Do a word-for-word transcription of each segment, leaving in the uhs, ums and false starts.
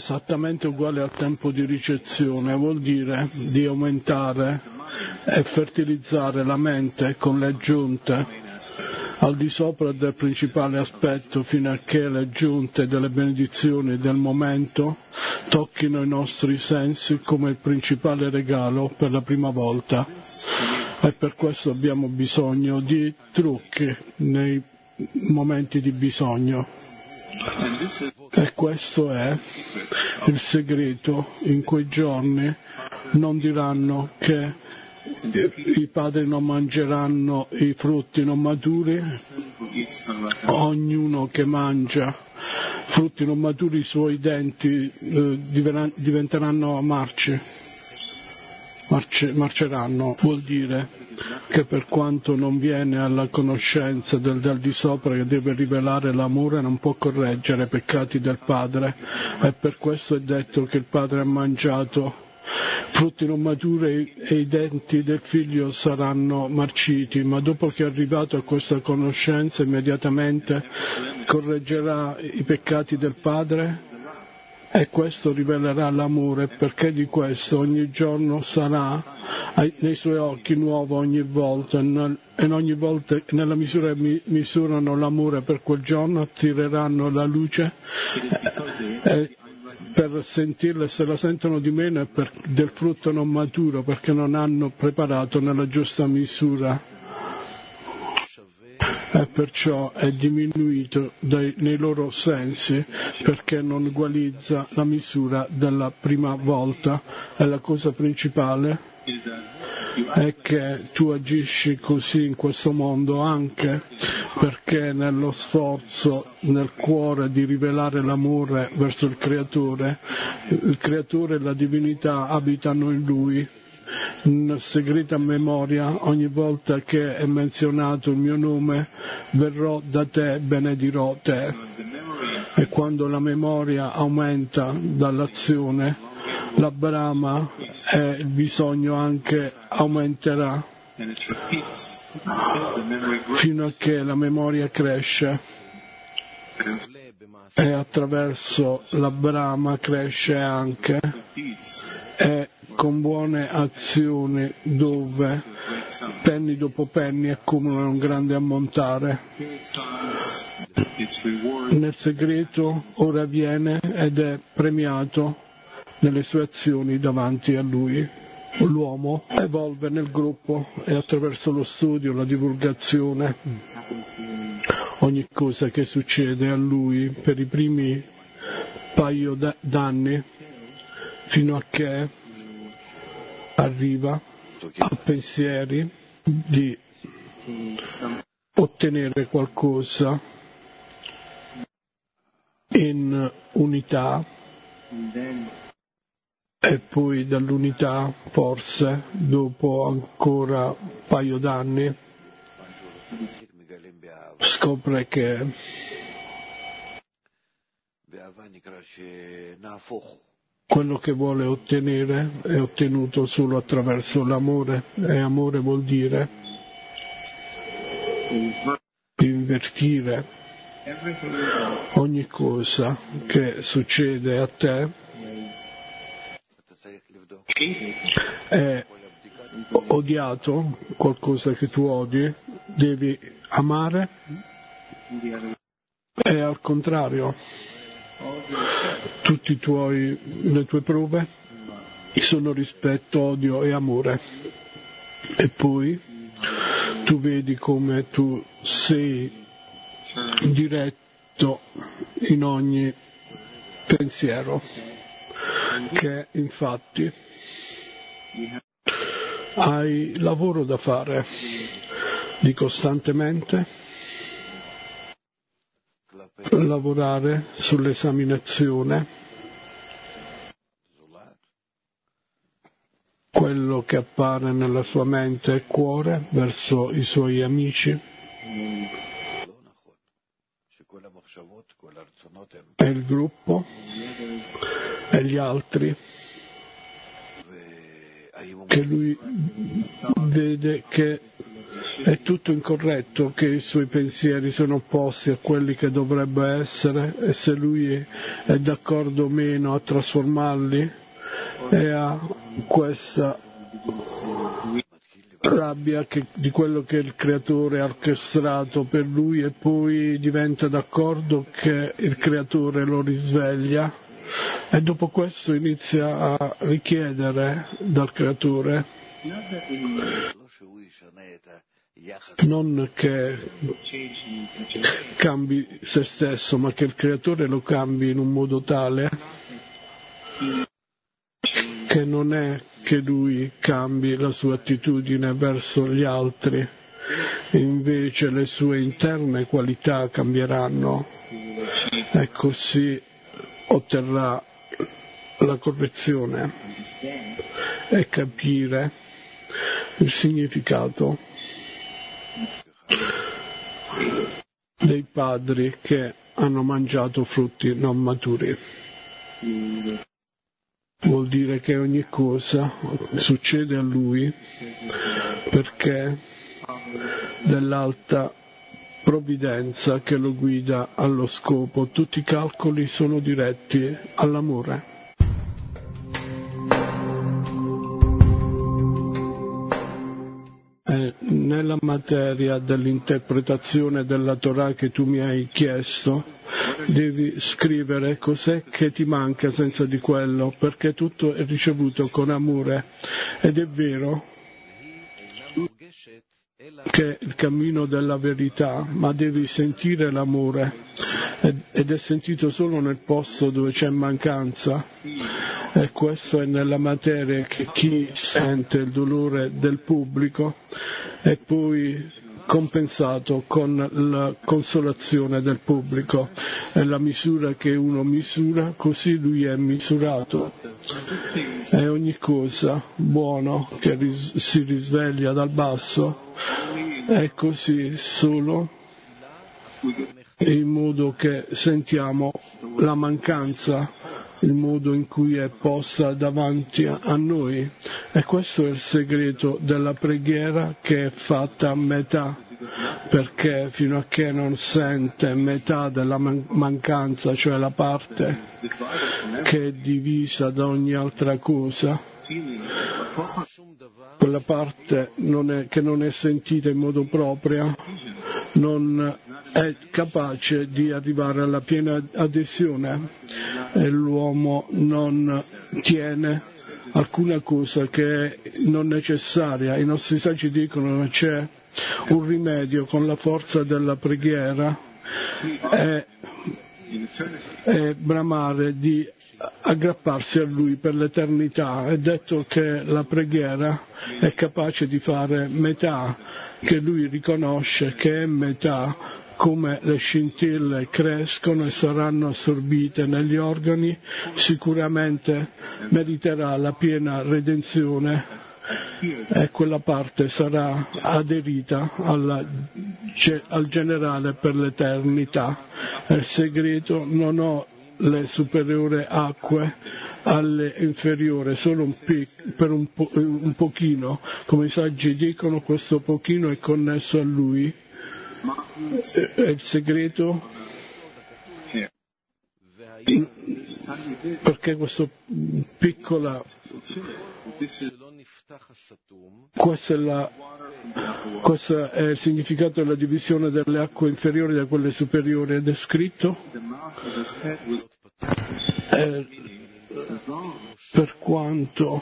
esattamente uguale al tempo di ricezione, vuol dire di aumentare e fertilizzare la mente con le aggiunte al di sopra del principale aspetto, fino a che le giunte delle benedizioni del momento tocchino i nostri sensi come il principale regalo per la prima volta. E per questo abbiamo bisogno di trucchi nei momenti di bisogno. E questo è il segreto. In quei giorni non diranno che i padri non mangeranno i frutti non maturi, ognuno che mangia frutti non maturi i suoi denti eh, diventeranno marci, marce, marceranno, vuol dire che per quanto non viene alla conoscenza del, del di sopra che deve rivelare l'amore, non può correggere i peccati del padre, e per questo è detto che il padre ha mangiato frutti non maturi e i denti del figlio saranno marciti, ma dopo che è arrivato a questa conoscenza immediatamente correggerà i peccati del padre, e questo rivelerà l'amore, perché di questo ogni giorno sarà nei suoi occhi nuovo ogni volta, e ogni volta nella misura che misurano l'amore per quel giorno attireranno la luce e per sentirla, se la sentono di meno è per del frutto non maturo, perché non hanno preparato nella giusta misura, e perciò è diminuito dai, nei loro sensi, perché non ugualizza la misura della prima volta. E la cosa principale è che tu agisci così in questo mondo anche perché nello sforzo nel cuore di rivelare l'amore verso il Creatore, il Creatore e la divinità abitano in Lui. In segreta memoria, ogni volta che è menzionato il mio nome, verrò da te, benedirò te. E quando la memoria aumenta dall'azione, la brama e il bisogno anche aumenterà, fino a che la memoria cresce, e attraverso la brama cresce anche, e con buone azioni dove penny dopo penny accumulano un grande ammontare. Nel segreto ora viene ed è premiato nelle sue azioni davanti a lui. L'uomo evolve nel gruppo e attraverso lo studio, la divulgazione, ogni cosa che succede a lui per i primi paio d'anni, fino a che arriva a pensieri di ottenere qualcosa in unità, e poi dall'unità, forse, dopo ancora un paio d'anni, scopre che quello che vuole ottenere è ottenuto solo attraverso l'amore, e amore vuol dire invertire ogni cosa che succede a te è odiato, qualcosa che tu odi, devi amare, e al contrario, tutti i tuoi, le tue prove sono rispetto, odio e amore. E poi tu vedi come tu sei diretto in ogni pensiero, che infatti hai lavoro da fare di costantemente lavorare sull'esaminazione, quello che appare nella sua mente e cuore verso i suoi amici e il gruppo e gli altri, che lui vede che è tutto incorretto, che i suoi pensieri sono opposti a quelli che dovrebbe essere, e se lui è d'accordo o meno a trasformarli, e ha questa rabbia che, di quello che il creatore ha orchestrato per lui, e poi diventa d'accordo che il creatore lo risveglia, e dopo questo inizia a richiedere dal creatore non che cambi se stesso, ma che il creatore lo cambi in un modo tale che non è che lui cambi la sua attitudine verso gli altri, invece le sue interne qualità cambieranno, e così otterrà la correzione e capire il significato dei padri che hanno mangiato frutti non maturi. Vuol dire che ogni cosa succede a lui perché dell'alta provvidenza che lo guida allo scopo. Tutti i calcoli sono diretti all'amore. E nella materia dell'interpretazione della Torah che tu mi hai chiesto, devi scrivere cos'è che ti manca senza di quello, perché tutto è ricevuto con amore. Ed è vero che il cammino della verità, ma devi sentire l'amore, ed è sentito solo nel posto dove c'è mancanza, e questo è nella materia che chi sente il dolore del pubblico è poi compensato con la consolazione del pubblico. È la misura che uno misura, così lui è misurato. E ogni cosa buono che ris- si risveglia dal basso è così solo in modo che sentiamo la mancanza, il modo in cui è posta davanti a noi, e questo è il segreto della preghiera, che è fatta a metà, perché fino a che non sente metà della man- mancanza, cioè la parte che è divisa da ogni altra cosa, quella parte non è, che non è sentita in modo proprio, non è capace di arrivare alla piena adesione, e l'uomo non tiene alcuna cosa che è non necessaria. I nostri saggi dicono che c'è un rimedio con la forza della preghiera, è, è bramare di aggrapparsi a Lui per l'eternità. È detto che la preghiera è capace di fare metà, che Lui riconosce che è metà, come le scintille crescono e saranno assorbite negli organi, sicuramente meriterà la piena redenzione, e quella parte sarà aderita alla, al generale per l'eternità. È il segreto: non ho le superiori acque alle inferiori, solo un pic, per un, po, un pochino, come i saggi dicono, questo pochino è connesso a Lui. È il segreto, perché questo piccola, questo è, la, questo è il significato della divisione delle acque inferiori da quelle superiori, ed è scritto eh, per quanto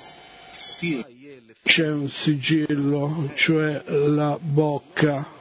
c'è un sigillo, cioè la bocca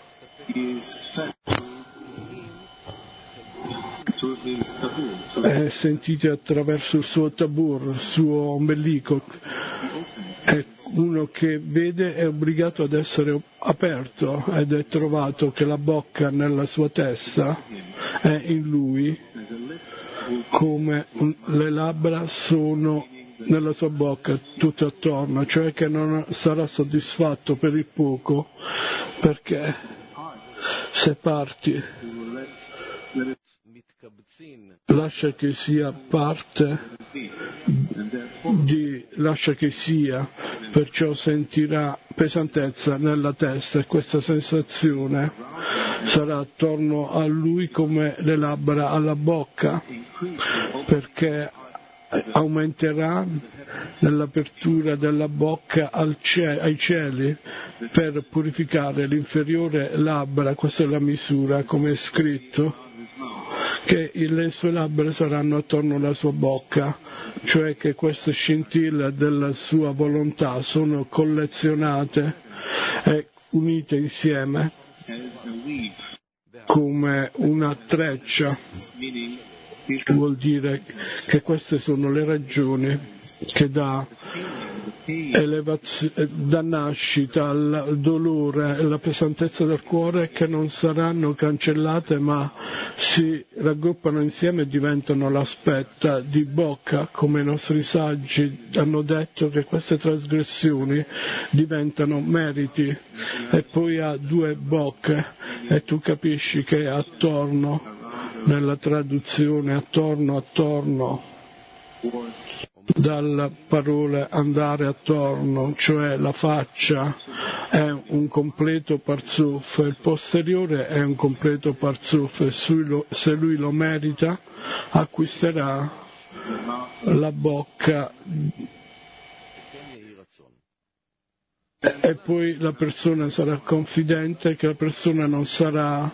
è sentita attraverso il suo tabur, il suo ombelico. È uno che vede è obbligato ad essere aperto, ed è trovato che la bocca nella sua testa è in lui, come le labbra sono nella sua bocca tutto attorno, cioè che non sarà soddisfatto per il poco, perché se parti lascia che sia parte di, lascia che sia, perciò sentirà pesantezza nella testa, e questa sensazione sarà attorno a lui come le labbra alla bocca, perché aumenterà nell'apertura della bocca al cie- ai cieli per purificare l'inferiore labbra. Questa è la misura, come è scritto, che le sue labbra saranno attorno alla sua bocca, cioè che queste scintille della sua volontà sono collezionate e unite insieme come una treccia. Vuol dire che queste sono le ragioni che dà, elevazio, dà nascita al dolore e alla pesantezza del cuore, che non saranno cancellate ma si raggruppano insieme e diventano l'aspetta di bocca, come i nostri saggi hanno detto che queste trasgressioni diventano meriti, e poi ha due bocche, e tu capisci che attorno, nella traduzione attorno attorno, dalla parola andare attorno, cioè la faccia è un completo parzuf, il posteriore è un completo parzuf, e se lui lo merita acquisterà la bocca, e poi la persona sarà confidente che la persona non sarà,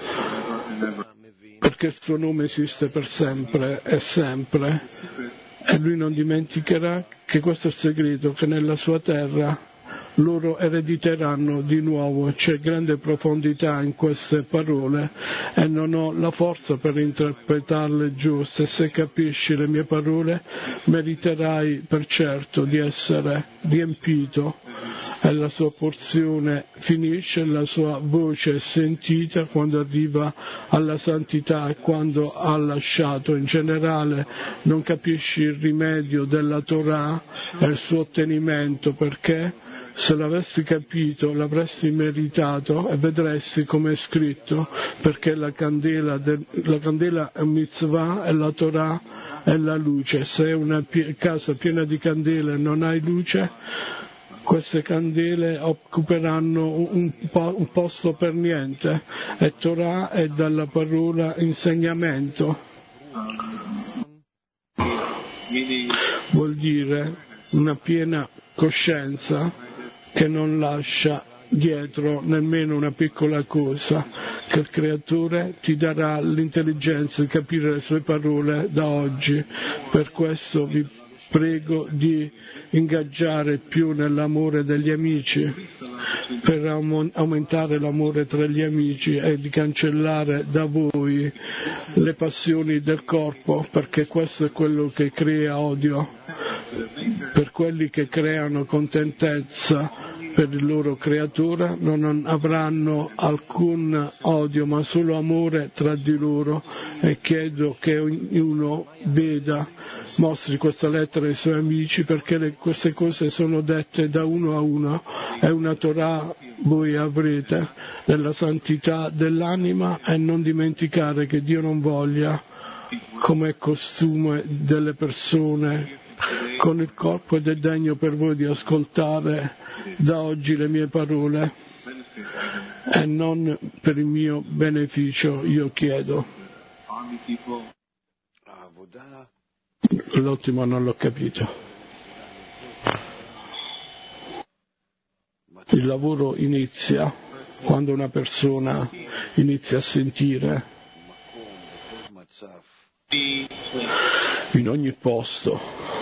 perché il suo nome esiste per sempre e sempre, e lui non dimenticherà che questo è il segreto, che nella sua terra loro erediteranno di nuovo. C'è grande profondità in queste parole e non ho la forza per interpretarle giuste. Se capisci le mie parole meriterai per certo di essere riempito, e la sua porzione finisce, la sua voce è sentita quando arriva alla santità e quando ha lasciato. In generale non capisci il rimedio della Torah e il suo ottenimento, perché se l'avessi capito l'avresti meritato, e vedresti come è scritto, perché la candela, del, la candela è un mitzvah e la Torah è la luce. Se è una pie- casa piena di candele e non hai luce, queste candele occuperanno un, po- un posto per niente, e Torah è dalla parola insegnamento. Vuol dire una piena coscienza che non lascia dietro nemmeno una piccola cosa, che il Creatore ti darà l'intelligenza di capire le sue parole da oggi. Per questo vi prego di ingaggiare più nell'amore degli amici, per aumentare l'amore tra gli amici, e di cancellare da voi le passioni del corpo, perché questo è quello che crea odio. Per quelli che creano contentezza per il loro creatore non avranno alcun odio, ma solo amore tra di loro, e chiedo che ognuno veda, mostri questa lettera ai suoi amici, perché le, queste cose sono dette da uno a uno, e una Torah voi avrete nella santità dell'anima, e non dimenticare che Dio non voglia, come è costume delle persone con il corpo, ed è degno per voi di ascoltare da oggi le mie parole, e non per il mio beneficio io chiedo. L'ultimo non l'ho capito. Il lavoro inizia quando una persona inizia a sentire in ogni posto,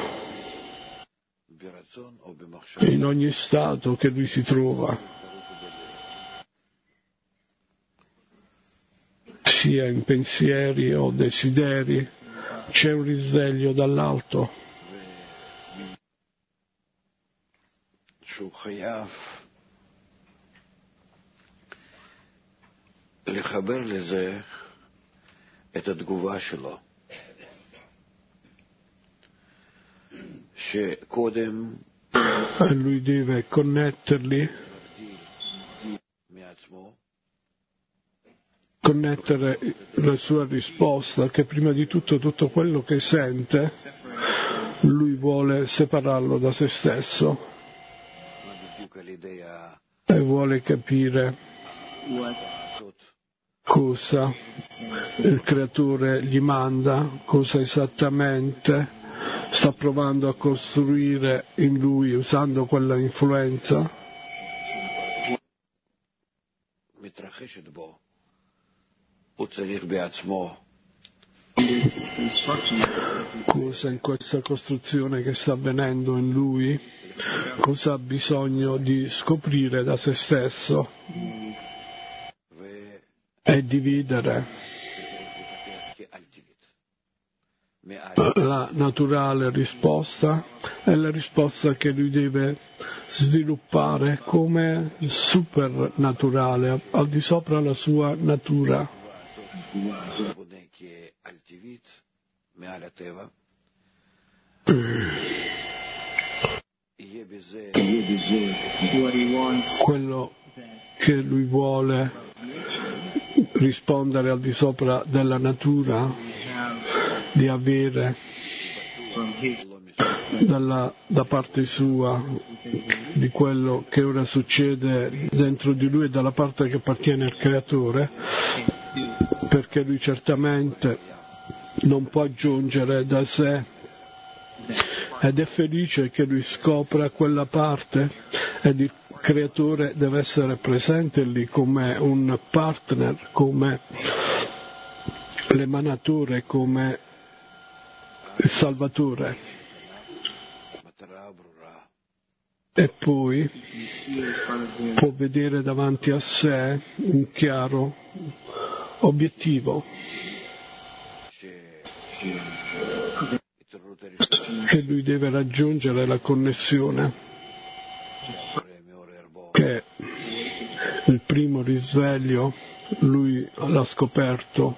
in ogni stato che lui si trova, sia in pensieri o desideri, c'è un risveglio dall'alto. לחבר לזה את התגובה שלו, שקודם lui deve connetterli, connettere la sua risposta, che prima di tutto tutto quello che sente lui vuole separarlo da se stesso, e vuole capire cosa il creatore gli manda, cosa esattamente sta provando a costruire in lui usando quella influenza, cosa in questa costruzione che sta avvenendo in lui, cosa ha bisogno di scoprire da se stesso e dividere la naturale risposta e la risposta che lui deve sviluppare come supernaturale, al di sopra la sua natura. Quello che lui vuole rispondere al di sopra della natura, di avere dalla, da parte sua di quello che ora succede dentro di lui e dalla parte che appartiene al creatore, perché lui certamente non può aggiungere da sé ed è felice che lui scopra quella parte ed il creatore deve essere presente lì come un partner, come l'emanatore, come il salvatore. E poi può vedere davanti a sé un chiaro obiettivo che lui deve raggiungere, la connessione che il primo risveglio lui l'ha scoperto,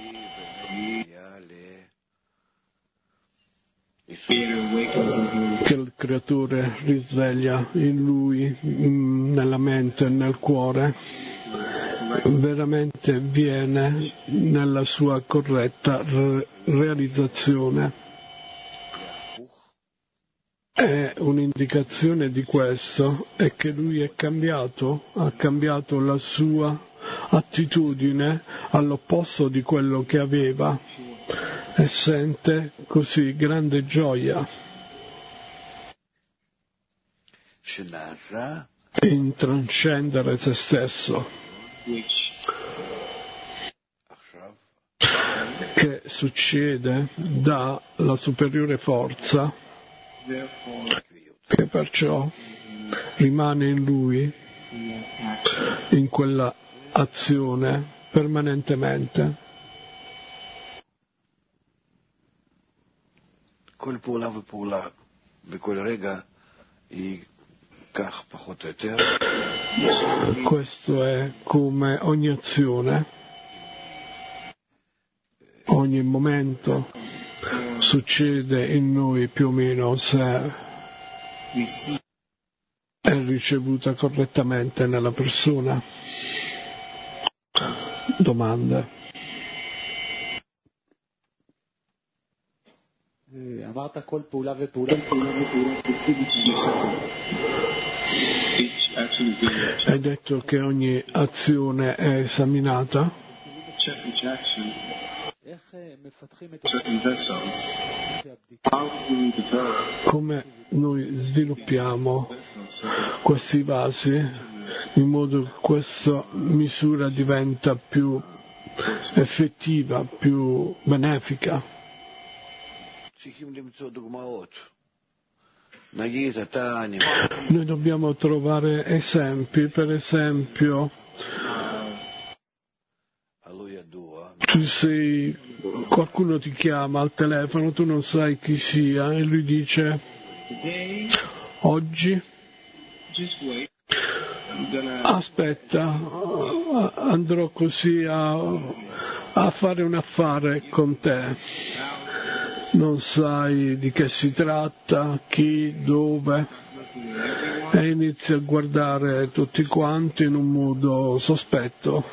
che il creatore risveglia in lui, nella mente e nel cuore, veramente viene nella sua corretta re- realizzazione. È un'indicazione di questo è che lui è cambiato, ha cambiato la sua attitudine all'opposto di quello che aveva e sente così grande gioia in trascendere se stesso, che succede dalla superiore forza che perciò rimane in lui, in quella azione permanentemente. כל פעולה ופעולה בכל רגע היא כך פחות או יותר. Questo è come ogni azione, ogni momento succede in noi più o meno se è ricevuta correttamente nella persona. Domande. אמרת כל פעולה ופעולה Hai detto che ogni azione è esaminata. Come noi sviluppiamo questi vasi in modo che questa misura diventa più effettiva, più benefica? Noi dobbiamo trovare esempi, per esempio tu sei, qualcuno ti chiama al telefono, tu non sai chi sia e lui dice oggi aspetta, andrò così a, a fare un affare con te. Non sai di che si tratta, chi, dove, e inizi a guardare tutti quanti in un modo sospetto,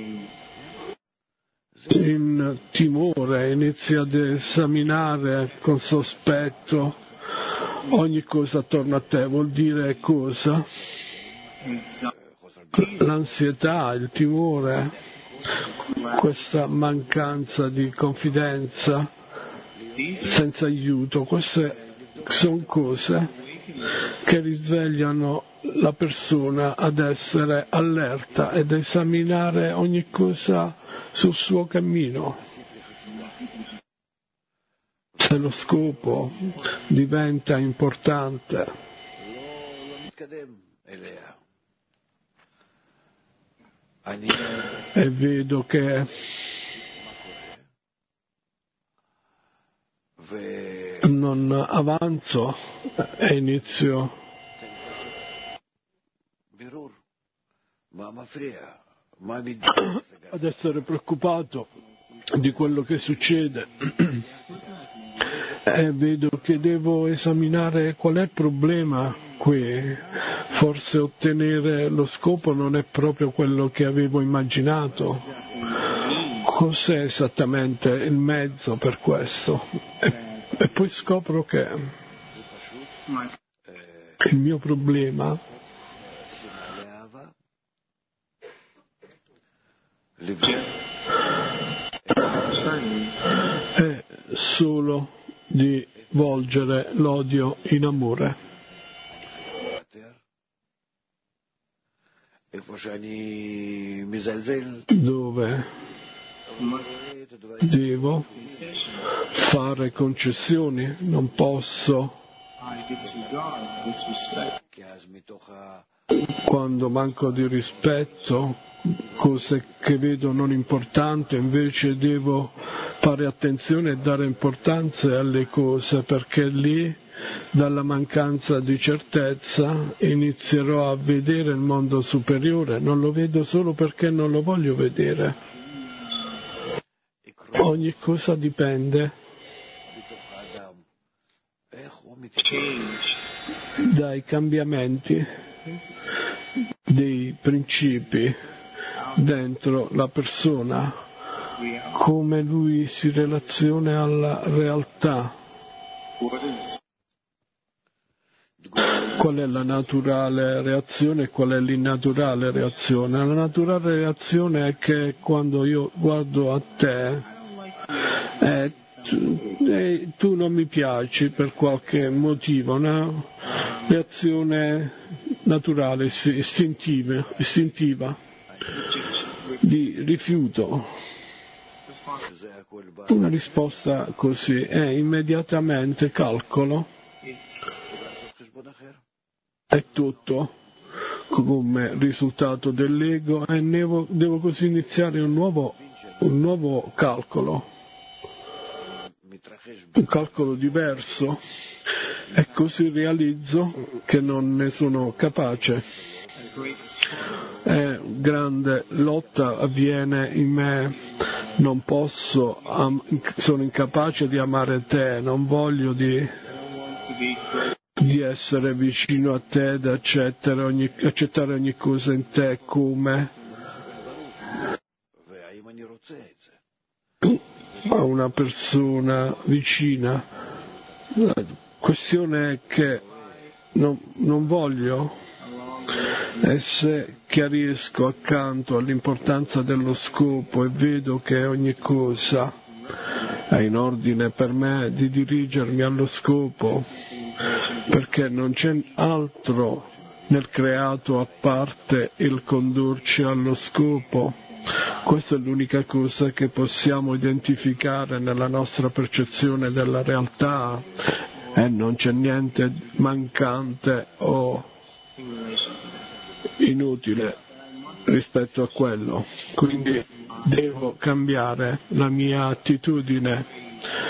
in timore, inizi ad esaminare con sospetto ogni cosa attorno a te. Vuol dire cosa? L'ansietà, il timore, questa mancanza di confidenza senza aiuto, queste sono cose che risvegliano la persona ad essere allerta ed esaminare ogni cosa sul suo cammino. Se lo scopo diventa importante e vedo che non avanzo e inizio ad essere preoccupato di quello che succede e vedo che devo esaminare qual è il problema qui. Forse ottenere lo scopo non è proprio quello che avevo immaginato. Cos'è esattamente il mezzo per questo? E, e poi scopro che il mio problema è solo di volgere l'odio in amore. Dove devo fare concessioni, non posso. Quando manco di rispetto, cose che vedo non importanti, invece devo fare attenzione e dare importanza alle cose, perché lì, dalla mancanza di certezza, inizierò a vedere il mondo superiore. Non lo vedo solo perché non lo voglio vedere. Ogni cosa dipende dai cambiamenti dei principi dentro la persona, come lui si relaziona alla realtà. Qual è la naturale reazione e qual è l'innaturale reazione? La naturale reazione è che quando io guardo a te eh, tu, eh, tu non mi piaci per qualche motivo, una reazione naturale, istintiva, istintiva di rifiuto. Una risposta così è immediatamente calcolo. È tutto come risultato dell'ego e devo, devo così iniziare un nuovo, un nuovo calcolo, un calcolo diverso, e così realizzo che non ne sono capace. È grande lotta avviene in me, non posso, am, sono incapace di amare te, non voglio di di essere vicino a te, ed accettare ogni, accettare ogni cosa in te come a una persona vicina. La questione è che non, non voglio, e se chiarisco accanto all'importanza dello scopo e vedo che ogni cosa è in ordine per me di dirigermi allo scopo, perché non c'è altro nel creato a parte il condurci allo scopo. Questa è l'unica cosa che possiamo identificare nella nostra percezione della realtà, e non c'è niente mancante o inutile rispetto a quello. Quindi devo cambiare la mia attitudine.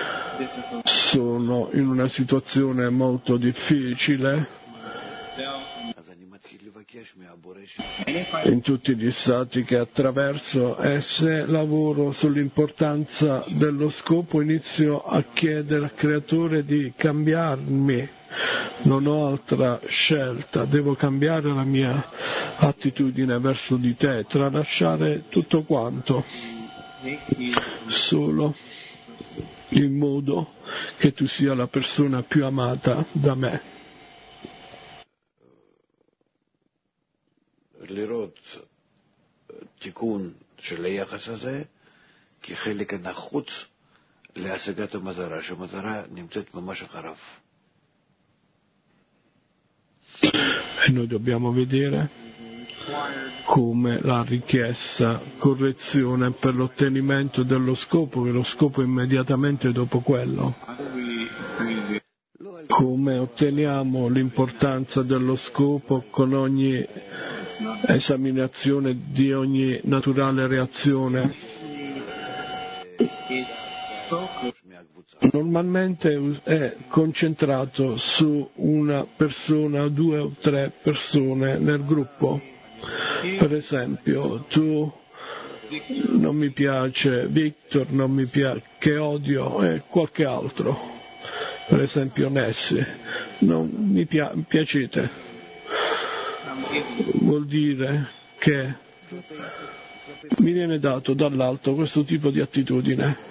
Sono in una situazione molto difficile in tutti gli stati che attraverso, e se lavoro sull'importanza dello scopo inizio a chiedere al Creatore di cambiarmi. Non ho altra scelta, devo cambiare la mia attitudine verso di te, tralasciare tutto quanto, solo in modo che tu sia la persona più amata da me. לראות תיקון של היחס הזה כחלק הנחוץ להשגת המטרה, שהמטרה נמצאת ממש אחריו. E noi dobbiamo vedere come la richiesta correzione per l'ottenimento dello scopo, che lo scopo è immediatamente dopo quello. Come otteniamo l'importanza dello scopo con ogni esaminazione di ogni naturale reazione. Normalmente è concentrato su una persona, due o tre persone nel gruppo. Per esempio, tu non mi piace, Victor non mi piace, che odio e qualche altro. Per esempio Nessi, non mi pia- piacete. Vuol dire che mi viene dato dall'alto questo tipo di attitudine.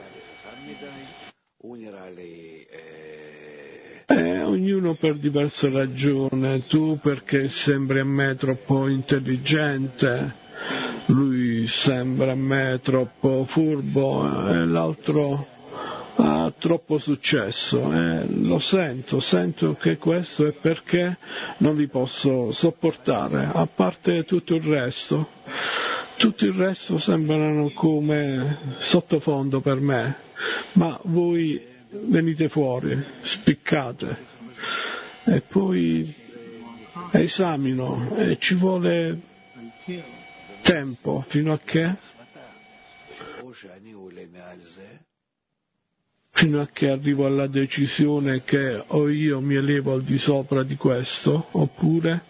Eh, ognuno per diverse ragioni, tu perché sembri a me troppo intelligente, lui sembra a me troppo furbo e l'altro ha troppo successo. Eh, lo sento, sento che questo è perché non li posso sopportare, a parte tutto il resto. Tutto il resto sembrano come sottofondo per me, ma voi venite fuori, spiccate e poi esamino e ci vuole tempo fino a che fino a che arrivo alla decisione che o io mi elevo al di sopra di questo oppure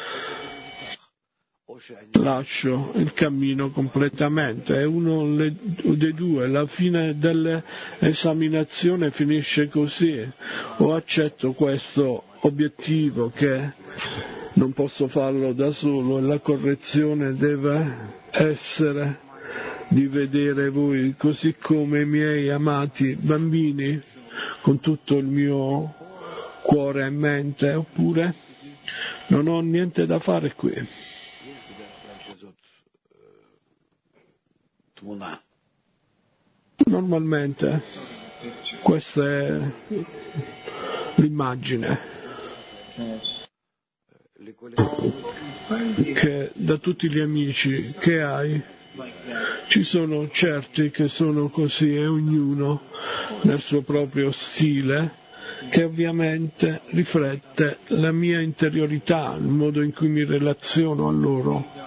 lascio il cammino completamente. È uno dei due, la fine dell'esaminazione finisce così: o accetto questo obiettivo che non posso farlo da solo e la correzione deve essere di vedere voi così come i miei amati bambini con tutto il mio cuore e mente, oppure non ho niente da fare qui. Normalmente questa è l'immagine che da tutti gli amici che hai ci sono certi che sono così e ognuno nel suo proprio stile, che ovviamente riflette la mia interiorità, il modo in cui mi relaziono a loro.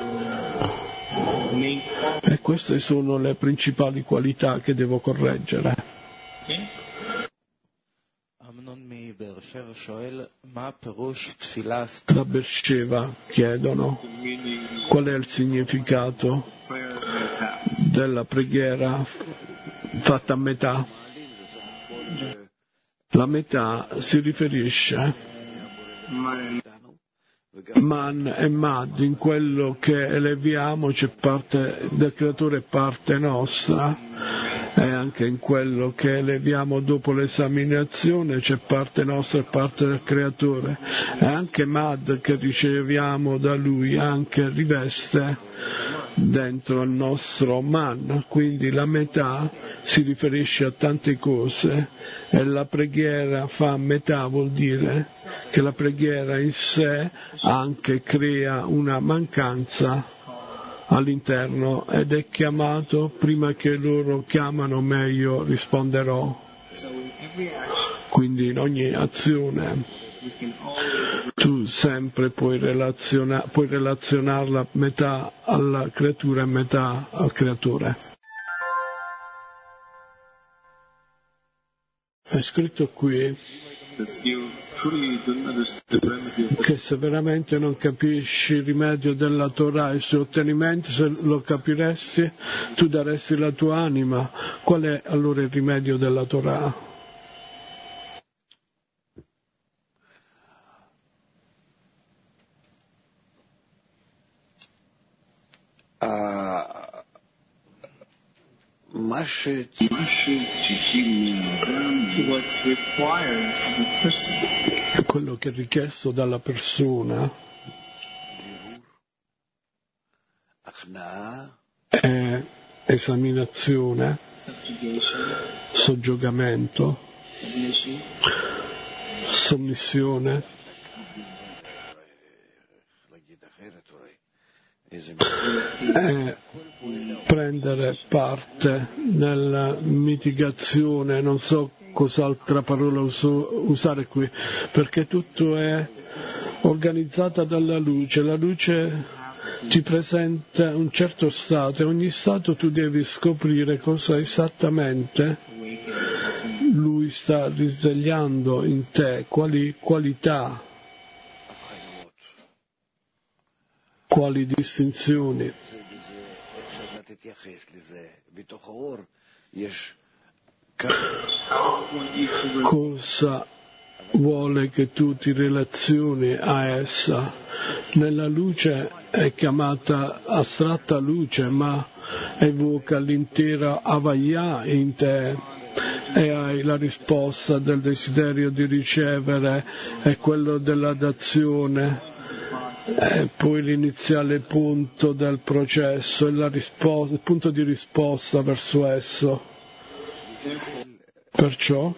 E queste sono le principali qualità che devo correggere. Da Beersheva chiedono qual è il significato della preghiera fatta a metà. La metà si riferisce Man e Mad, in quello che eleviamo c'è parte del creatore e parte nostra, e anche in quello che eleviamo dopo l'esaminazione c'è parte nostra e parte del creatore, e anche Mad che riceviamo da lui anche riveste dentro il nostro Man, quindi la metà si riferisce a tante cose. E la preghiera fa metà, vuol dire che la preghiera in sé anche crea una mancanza all'interno ed è chiamato: prima che loro chiamano me io risponderò. Quindi in ogni azione tu sempre puoi, relaziona- puoi relazionarla metà alla creatura e metà al creatore. È scritto qui che se veramente non capisci il rimedio della Torah e i suoi ottenimenti, se lo capiresti, tu daresti la tua anima. Qual è allora il rimedio della Torah? Uh, quello che è richiesto dalla persona è esaminazione, soggiogamento, sommissione, è prendere parte nella mitigazione, non so cos'altra parola uso, usare qui, perché tutto è organizzata dalla luce. La luce ti presenta un certo stato e ogni stato tu devi scoprire cosa esattamente lui sta risvegliando in te, quali qualità, quali distinzioni. Cosa vuole che tu ti relazioni a essa? Nella luce è chiamata astratta luce, ma evoca l'intera Avaya in te e hai la risposta del desiderio di ricevere e quello della dazione. E poi l'iniziale punto del processo e la risposta, il punto di risposta verso esso. Perciò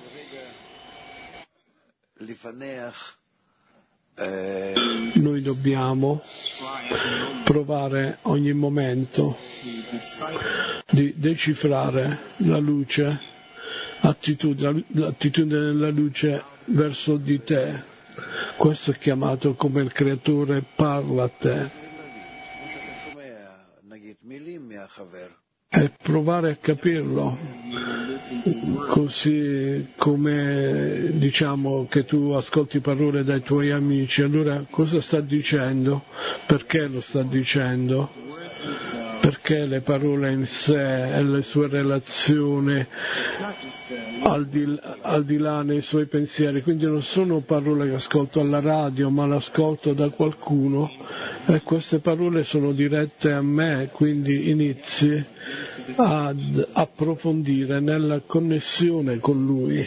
noi dobbiamo provare ogni momento di decifrare la luce, attitudine, l'attitudine della luce verso di te. Questo è chiamato come il creatore parla a te. E provare a capirlo, così come diciamo che tu ascolti parole dai tuoi amici, allora cosa sta dicendo? Perché lo sta dicendo? Perché le parole in sé e le sue relazioni al di, al di là nei suoi pensieri, quindi non sono parole che ascolto alla radio, ma le ascolto da qualcuno e queste parole sono dirette a me, quindi inizi ad approfondire nella connessione con lui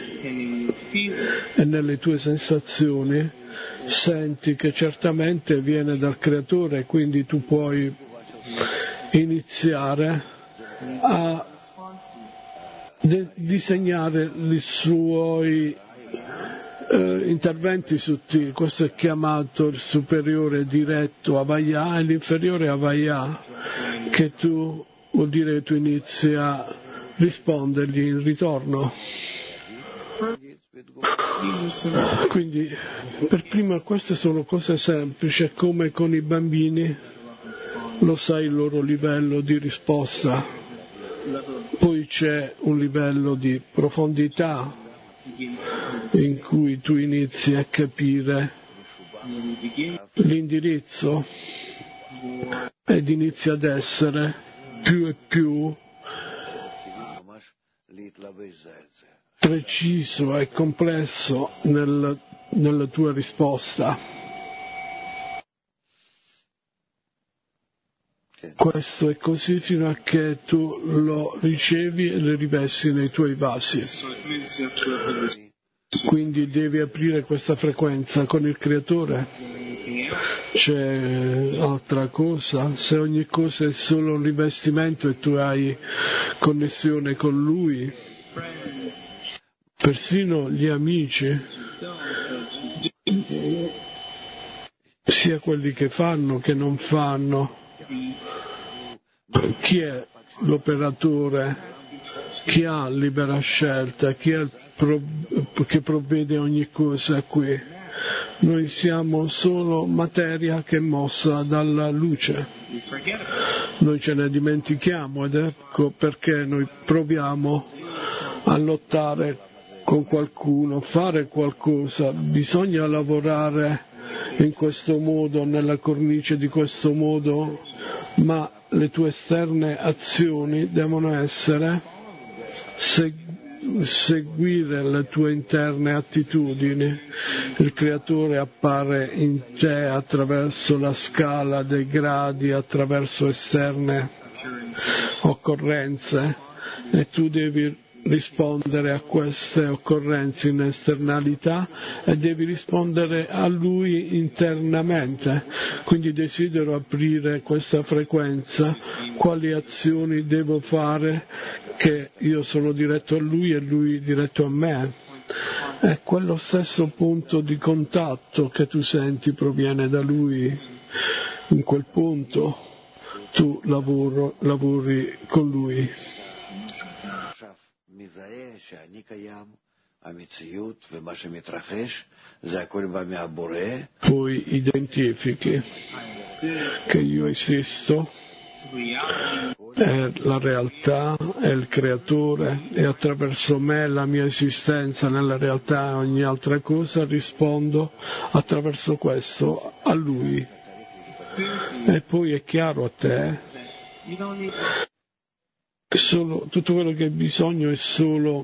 e nelle tue sensazioni senti che certamente viene dal creatore, quindi tu puoi iniziare a de- disegnare i suoi eh, interventi sottili. Questo è chiamato il superiore diretto Avaya e l'inferiore Avaya, che tu vuol dire che tu inizi a rispondergli in ritorno. Quindi per prima queste sono cose semplici, è come con i bambini, lo sai il loro livello di risposta, poi c'è un livello di profondità in cui tu inizi a capire l'indirizzo ed inizi ad essere più e più preciso e complesso nel, nella tua risposta. Questo è così fino a che tu lo ricevi e lo rivesti nei tuoi vasi. Quindi devi aprire questa frequenza con il Creatore. C'è altra cosa? Se ogni cosa è solo un rivestimento e tu hai connessione con Lui, persino gli amici, sia quelli che fanno che non fanno, chi è l'operatore, chi ha libera scelta, chi è il pro, che provvede ogni cosa qui? Noi siamo solo materia che è mossa dalla luce. Noi ce ne dimentichiamo ed ecco perché noi proviamo a lottare con qualcuno, fare qualcosa. Bisogna lavorare in questo modo, nella cornice di questo modo, ma le tue esterne azioni devono essere seg- seguire le tue interne attitudini. Il Creatore appare in te attraverso la scala dei gradi, attraverso esterne occorrenze, e tu devi rispondere a queste occorrenze in esternalità e devi rispondere a Lui internamente. Quindi desidero aprire questa frequenza, quali azioni devo fare, che io sono diretto a Lui e Lui diretto a me. E quello stesso punto di contatto che tu senti proviene da Lui. In quel punto tu lavoro, lavori con Lui. Poi identifichi che io esisto, è la realtà, è il creatore, e attraverso me, la mia esistenza nella realtà e ogni altra cosa, rispondo attraverso questo a Lui. E poi è chiaro a te, solo, tutto quello che hai bisogno è solo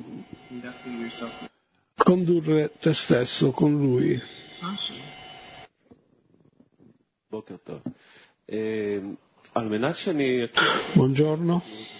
condurre te stesso con Lui. Buongiorno.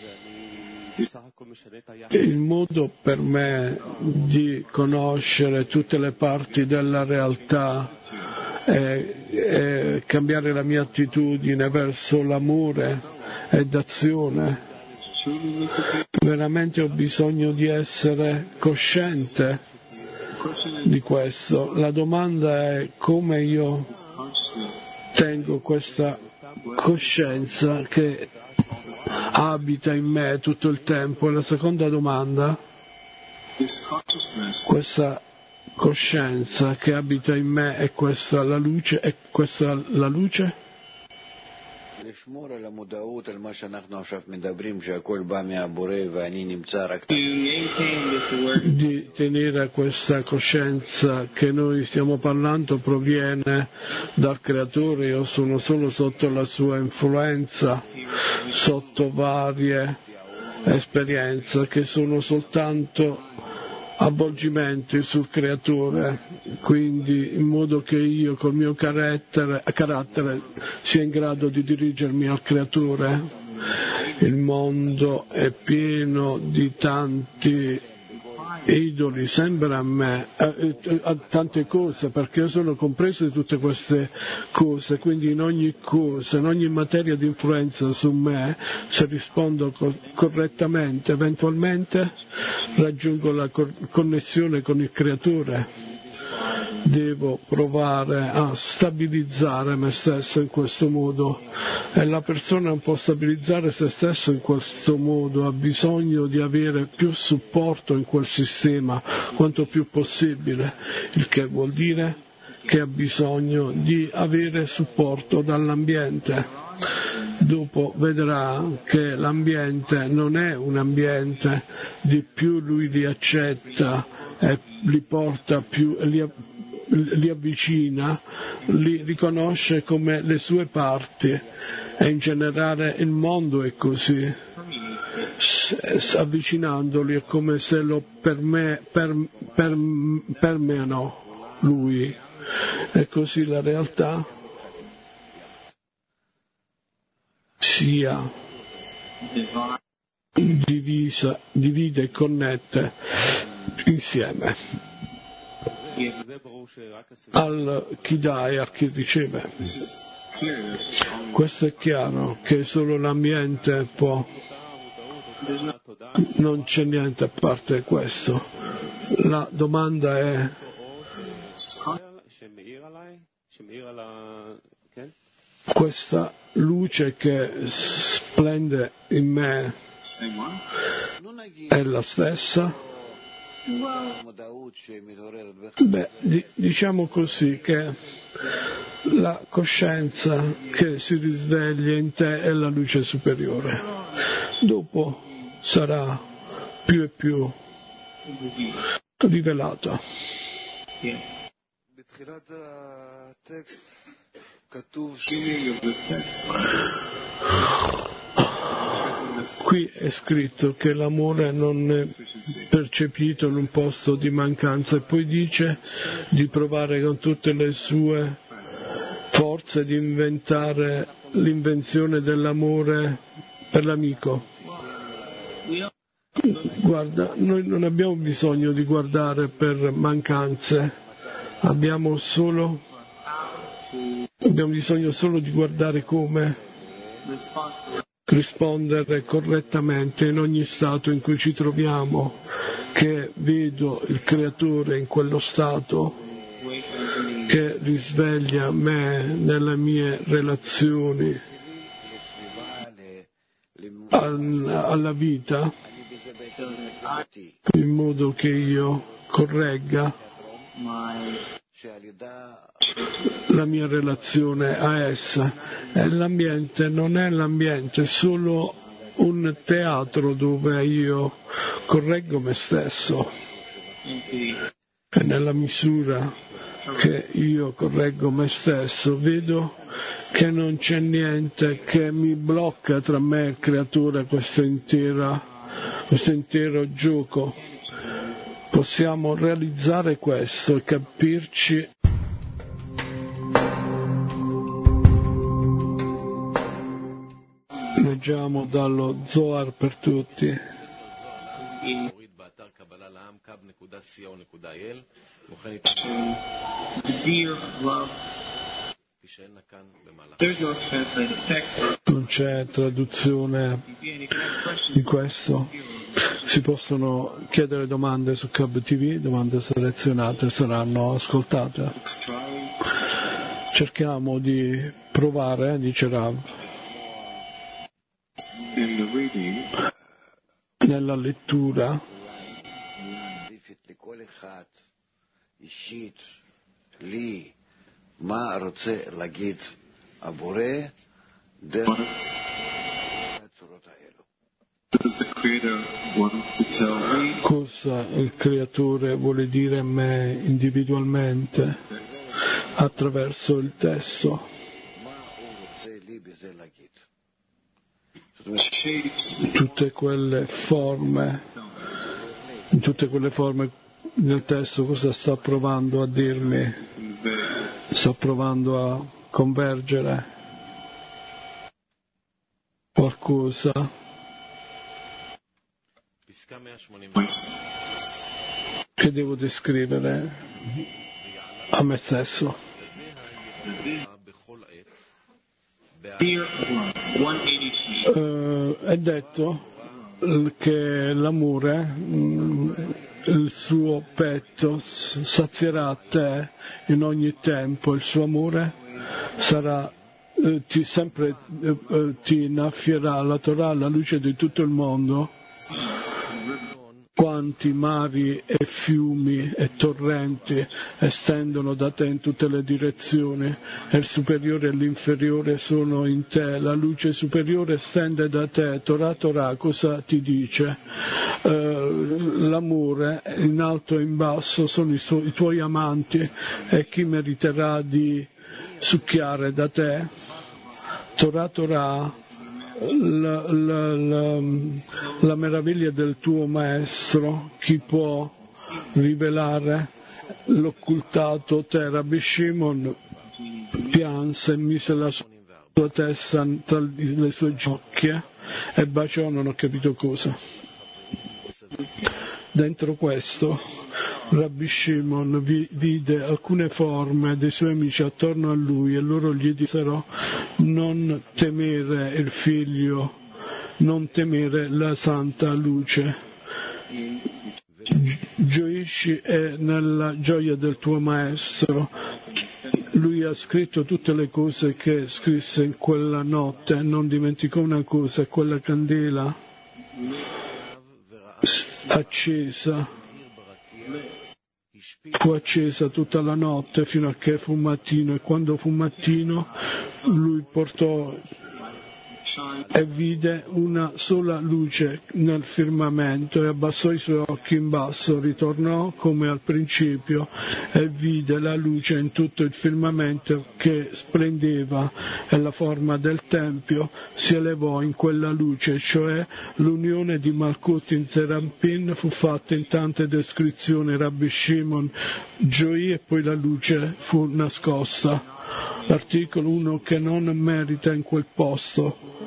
Il modo per me di conoscere tutte le parti della realtà e, e cambiare la mia attitudine verso l'amore ed azione. Veramente ho bisogno di essere cosciente di questo. La domanda è come io tengo questa coscienza che abita in me tutto il tempo. E la seconda domanda, questa coscienza che abita in me, è questa la luce? È questa la luce? Di tenere questa coscienza che noi stiamo parlando proviene dal Creatore. Io sono solo sotto la sua influenza, sotto varie esperienze che sono soltanto avvolgimenti sul Creatore, quindi in modo che io col mio carattere, carattere sia in grado di dirigermi al Creatore. Il mondo è pieno di tanti idoli, sembra a me, eh, eh, tante cose, perché io sono compreso di tutte queste cose, quindi in ogni cosa, in ogni materia di influenza su me, se rispondo co- correttamente, eventualmente raggiungo la co- connessione con il Creatore. Devo provare a stabilizzare me stesso in questo modo, e la persona non può stabilizzare se stesso in questo modo, ha bisogno di avere più supporto in quel sistema quanto più possibile, il che vuol dire che ha bisogno di avere supporto dall'ambiente. Dopo vedrà che l'ambiente non è un ambiente, di più lui li accetta e li porta più, li li avvicina, li riconosce come le sue parti, e in generale il mondo è così. Avvicinandoli è come se lo perme, per, per, permeano lui, e così la realtà sia divisa, divide e connette insieme al chi dà e a chi riceve. Questo è chiaro, che solo l'ambiente può, non c'è niente a parte questo. La domanda è: questa luce che splende in me è la stessa? Beh, diciamo così che la coscienza che si risveglia in te è la luce superiore. Dopo sarà più e più rivelata. Qui è scritto che l'amore non è percepito in un posto di mancanza, e poi dice di provare con tutte le sue forze di inventare l'invenzione dell'amore per l'amico. Guarda, noi non abbiamo bisogno di guardare per mancanze, abbiamo solo abbiamo bisogno solo di guardare come rispondere correttamente in ogni stato in cui ci troviamo, che vedo il Creatore in quello stato, che risveglia me nelle mie relazioni alla vita, in modo che io corregga la mia relazione a essa. E l'ambiente non è l'ambiente, è solo un teatro dove io correggo me stesso. E nella misura che io correggo me stesso, vedo che non c'è niente che mi blocca tra me e il Creatore questo, intera, questo intero gioco. Possiamo realizzare questo e capirci. Leggiamo dallo Zohar per tutti. Non c'è traduzione di questo. Si possono chiedere domande su Cab T V, domande selezionate saranno ascoltate. Cerchiamo di provare, dice Rav, nella lettura מה רוצה להגיד הבורא דרך הצורות האלו. Cosa il Creatore vuole dire a me individualmente attraverso il testo? Tutte quelle forme, in tutte quelle forme nel testo cosa sta provando a dirmi? Sta provando a convergere qualcosa. Che devo descrivere a me stesso. Uh, è detto che l'amore, il suo petto sazierà te in ogni tempo, il suo amore sarà eh, ti sempre eh, ti innaffierà la Torah, la luce di tutto il mondo. Quanti mari e fiumi e torrenti estendono da te in tutte le direzioni, e il superiore e l'inferiore sono in te, la luce superiore stende da te. Torah Torah cosa ti dice? Uh, l'amore in alto e in basso sono i, su- i tuoi amanti, e chi meriterà di succhiare da te? Torah Torah, la, la, la, la meraviglia del tuo maestro, chi può rivelare l'occultato te? Rabbi Shimon pianse e mise la sua testa tra le sue ginocchia e baciò, non ho capito cosa. Dentro questo Rabbi Shimon vi, vide alcune forme dei suoi amici attorno a lui, e loro gli dissero: non temere il figlio, non temere la santa luce, gioisci nella gioia del tuo maestro. Lui ha scritto tutte le cose che scrisse in quella notte, non dimenticò una cosa: quella candela accesa fu accesa tutta la notte fino a che fu mattino, e quando fu mattino lui portò e vide una sola luce nel firmamento, e abbassò i suoi occhi in basso, ritornò come al principio e vide la luce in tutto il firmamento che splendeva, e la forma del tempio si elevò in quella luce, cioè l'unione di Malkut in Serampin fu fatta in tante descrizioni. Rabbi Shimon gioì e poi la luce fu nascosta. L'articolo uno che non merita in quel posto.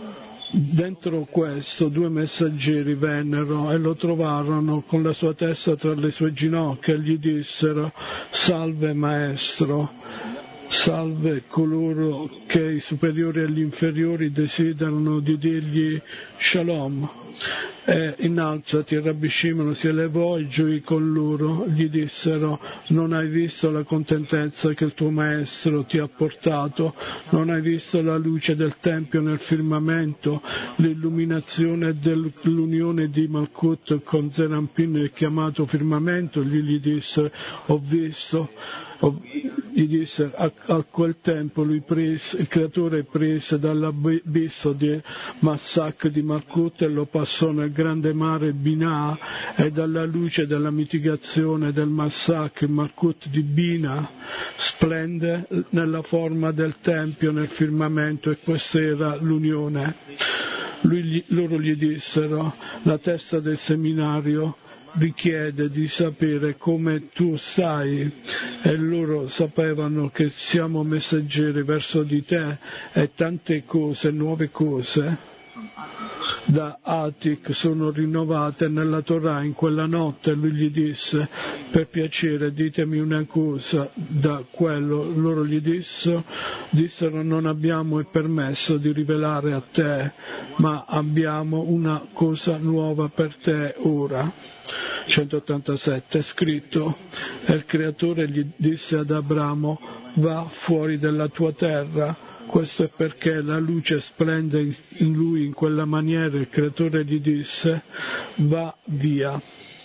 dentro questo due messaggeri vennero e lo trovarono con la sua testa tra le sue ginocchia e gli dissero: salve maestro, salve coloro che i superiori e gli inferiori desiderano di dirgli shalom. E innalzati, e Rabbi Shimon si elevò e gioì con loro. Gli dissero: non hai visto la contentezza che il tuo maestro ti ha portato? Non hai visto la luce del tempio nel firmamento, l'illuminazione dell'unione di Malkut con Zerampin chiamato firmamento? Gli, gli disse: ho visto. Gli disse: a, a quel tempo lui prese, il creatore prese dall'abisso di Massak di Malkut e lo passò nel grande mare Binah, e dalla luce della mitigazione del Massak il Malkut di Binah splende nella forma del tempio nel firmamento, e questa era l'unione. Lui, loro gli dissero: la testa del seminario richiede di sapere come tu sai, e loro sapevano che siamo messaggeri verso di te, e tante cose, nuove cose da Atik sono rinnovate nella Torah in quella notte. Lui gli disse: per piacere ditemi una cosa da quello. Loro gli dissero, dissero non abbiamo il permesso di rivelare a te, ma abbiamo una cosa nuova per te ora. centottantasette è scritto: e il creatore gli disse ad Abramo: va fuori dalla tua terra. Questo è perché la luce splende in lui in quella maniera. Il creatore gli disse: va via,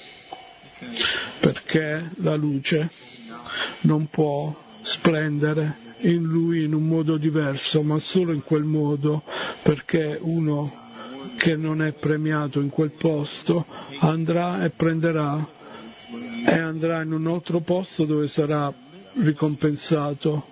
perché la luce non può splendere in lui in un modo diverso, ma solo in quel modo, perché uno che non è premiato in quel posto andrà e prenderà e andrà in un altro posto dove sarà ricompensato.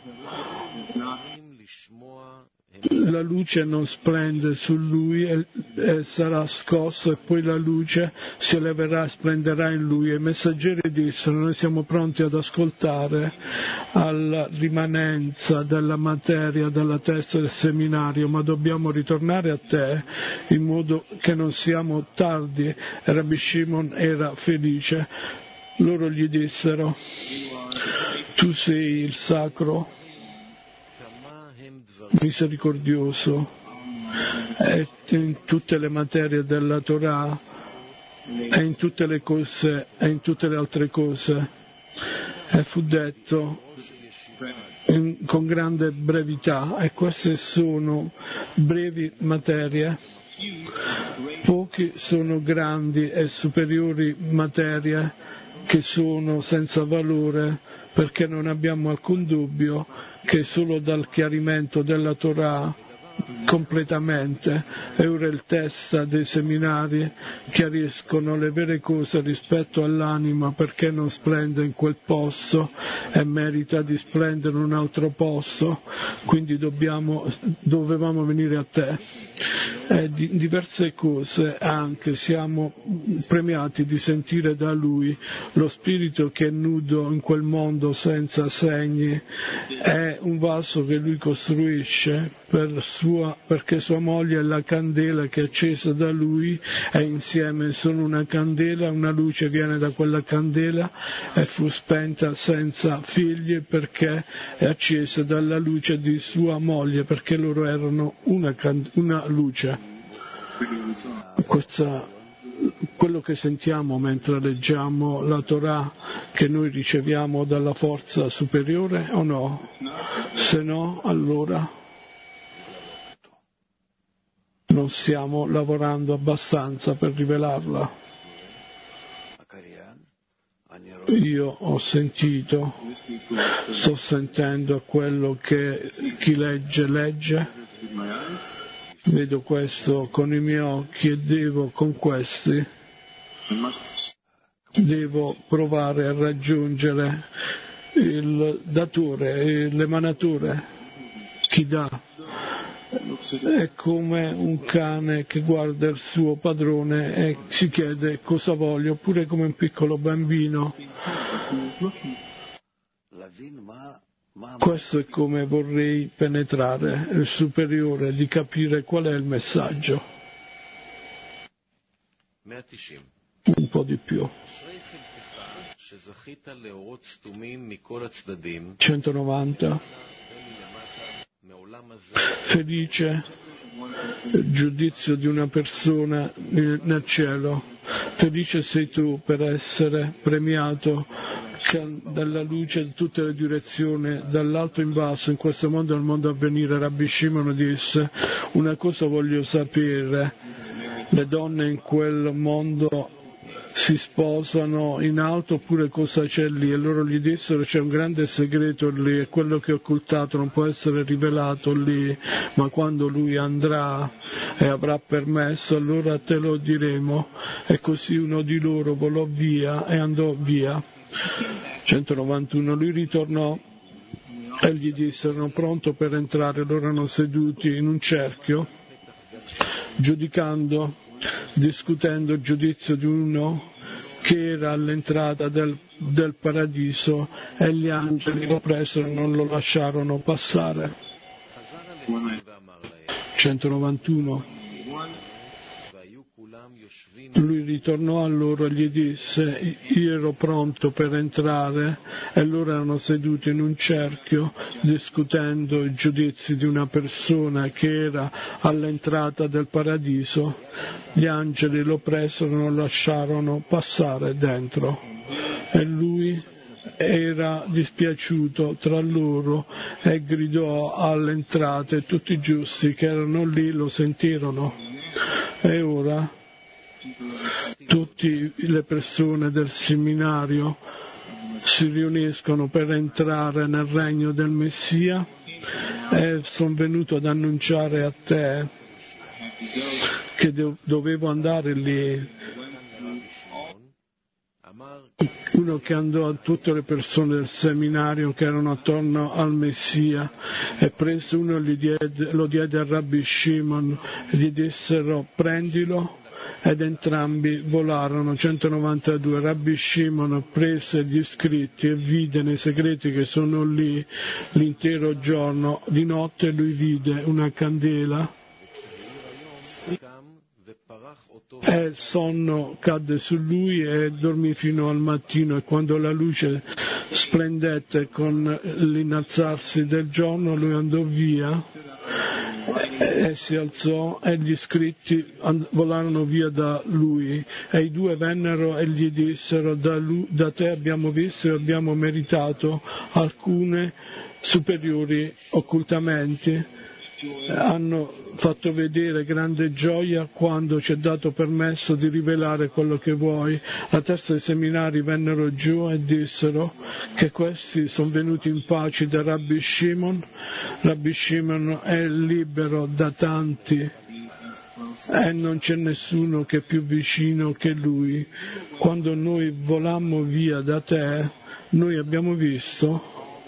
La luce non splende su lui e, e sarà scosso, e poi la luce si eleverà e splenderà in lui. E i messaggeri dissero: noi siamo pronti ad ascoltare alla rimanenza della materia dalla testa del seminario, ma dobbiamo ritornare a te in modo che non siamo tardi. E Rabbi Shimon era felice. Loro gli dissero: tu sei il sacro misericordioso, e in tutte le materie della Torah e in tutte le cose e in tutte le altre cose. E fu detto in, con grande brevità, e queste sono brevi materie. Pochi sono grandi e superiori materie che sono senza valore, perché non abbiamo alcun dubbio che solo dal chiarimento della Torah completamente e ora il testa dei seminari chiariscono le vere cose rispetto all'anima, perché non splende in quel posto e merita di splendere in un altro posto. Quindi dobbiamo, dovevamo venire a te. E di diverse cose anche siamo premiati di sentire da lui. Lo spirito che è nudo in quel mondo senza segni è un vaso che lui costruisce per sua, perché sua moglie è la candela che è accesa da lui, e insieme sono una candela, una luce viene da quella candela e fu spenta senza figli perché è accesa dalla luce di sua moglie, perché loro erano una, una luce. Questa, quello che sentiamo mentre leggiamo la Torah, che noi riceviamo dalla forza superiore o no? Se no, allora non stiamo lavorando abbastanza per rivelarla. Io ho sentito, sto sentendo quello che chi legge legge, vedo questo con i miei occhi e devo con questi devo provare a raggiungere il datore, l'emanatore, chi dà. È come un cane che guarda il suo padrone e si chiede cosa voglio, oppure come un piccolo bambino Questo è come vorrei penetrare il superiore, di capire qual è il messaggio. Un po' di più. centonovanta. Felice il giudizio di una persona nel cielo. Felice sei tu per essere premiato dalla luce di tutte le direzioni, dall'alto in basso, in questo mondo e nel mondo a venire. Rabbi Shimon disse: una cosa voglio sapere, le donne in quel mondo si sposano in alto oppure cosa c'è lì? E loro gli dissero: c'è un grande segreto lì e quello che è occultato non può essere rivelato lì, ma quando lui andrà e avrà permesso allora te lo diremo. E così uno di loro volò via e andò via. centonovantuno. Lui ritornò e gli dissero: erano pronto per entrare. Loro erano seduti in un cerchio giudicando, discutendo il giudizio di uno che era all'entrata del, del paradiso, e gli angeli lo presero e non lo lasciarono passare. centonovantuno. Lui ritornò a loro e gli disse: io ero pronto per entrare, e loro erano seduti in un cerchio discutendo i giudizi di una persona che era all'entrata del paradiso. Gli angeli lo presero e non lo lasciarono passare dentro, e lui era dispiaciuto tra loro e gridò all'entrata, e tutti i giusti che erano lì lo sentirono. E ora tutte le persone del seminario si riuniscono per entrare nel regno del Messia, e sono venuto ad annunciare a te che do- dovevo andare lì. Uno che andò a tutte le persone del seminario che erano attorno al Messia, e prese uno e gli diede, lo diede a Rabbi Shimon, gli dissero: prendilo, ed entrambi volarono. centonovantadue. Rabbi Shimon prese gli scritti e vide nei segreti che sono lì l'intero giorno. Di notte lui vide una candela e il sonno cadde su lui e dormì fino al mattino, e quando la luce splendette con l'innalzarsi del giorno lui andò via e si alzò, e gli scritti volarono via da lui, e i due vennero e gli dissero: da, lui, da te abbiamo visto e abbiamo meritato alcune superiori occultamenti. Hanno fatto vedere grande gioia quando ci è dato permesso di rivelare quello che vuoi. La testa dei seminari vennero giù e dissero che questi sono venuti in pace da Rabbi Shimon. Rabbi Shimon è libero da tanti e non c'è nessuno che è più vicino che lui. Quando noi volammo via da te, noi abbiamo visto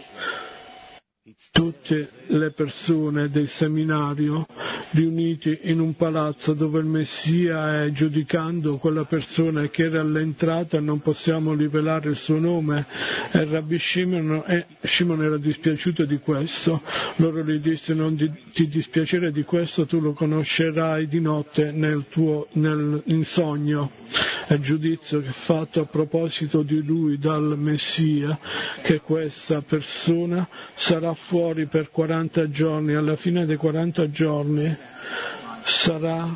tutte le persone del seminario riuniti in un palazzo dove il Messia è giudicando quella persona che era all'entrata e non possiamo rivelare il suo nome, e Rabbi Shimon, eh, Shimon era dispiaciuto di questo. Loro gli dissero: non di, ti dispiacere di questo, tu lo conoscerai di notte nel tuo, nel, in sogno. È il giudizio che è fatto a proposito di lui dal Messia, che questa persona sarà fuori per quaranta giorni, alla fine dei quaranta giorni sarà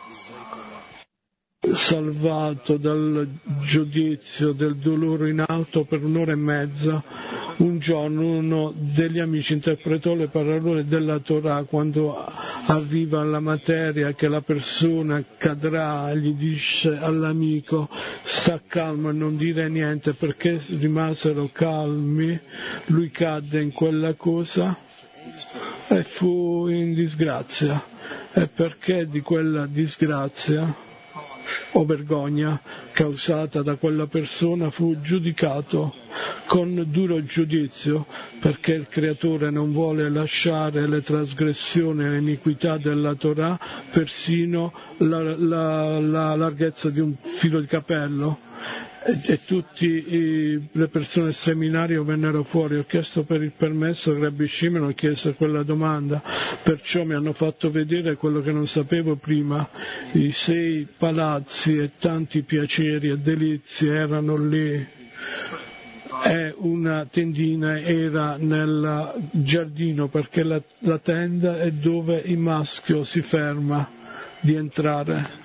salvato dal giudizio del dolore in alto per un'ora e mezza. Un giorno uno degli amici interpretò le parole della Torah quando arriva alla materia che la persona cadrà, gli dice all'amico: sta calmo e non dire niente, perché rimasero calmi. Lui cadde in quella cosa e fu in disgrazia, e perché di quella disgrazia o vergogna causata da quella persona fu giudicato con duro giudizio, perché il Creatore non vuole lasciare le trasgressioni e le iniquità della Torah persino la, la, la larghezza di un filo di capello. e, e tutte le persone del seminario vennero fuori. Ho chiesto per il permesso, Rabbi Shimon, ho chiesto quella domanda, perciò mi hanno fatto vedere quello che non sapevo prima: i sei palazzi e tanti piaceri e delizie erano lì, e una tendina era nel giardino, perché la, la tenda è dove il maschio si ferma di entrare.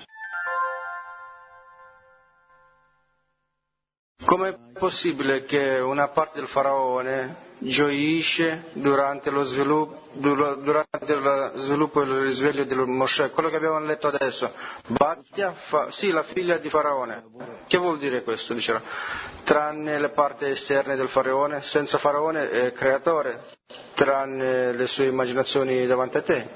Com'è possibile che una parte del faraone gioisce durante lo sviluppo, durante lo sviluppo e il risveglio di Mosè? Quello che abbiamo letto adesso, Battia, fa, sì, la figlia di faraone. Che vuol dire questo? Diceva, tranne le parti esterne del faraone, senza faraone è creatore, tranne le sue immaginazioni davanti a te.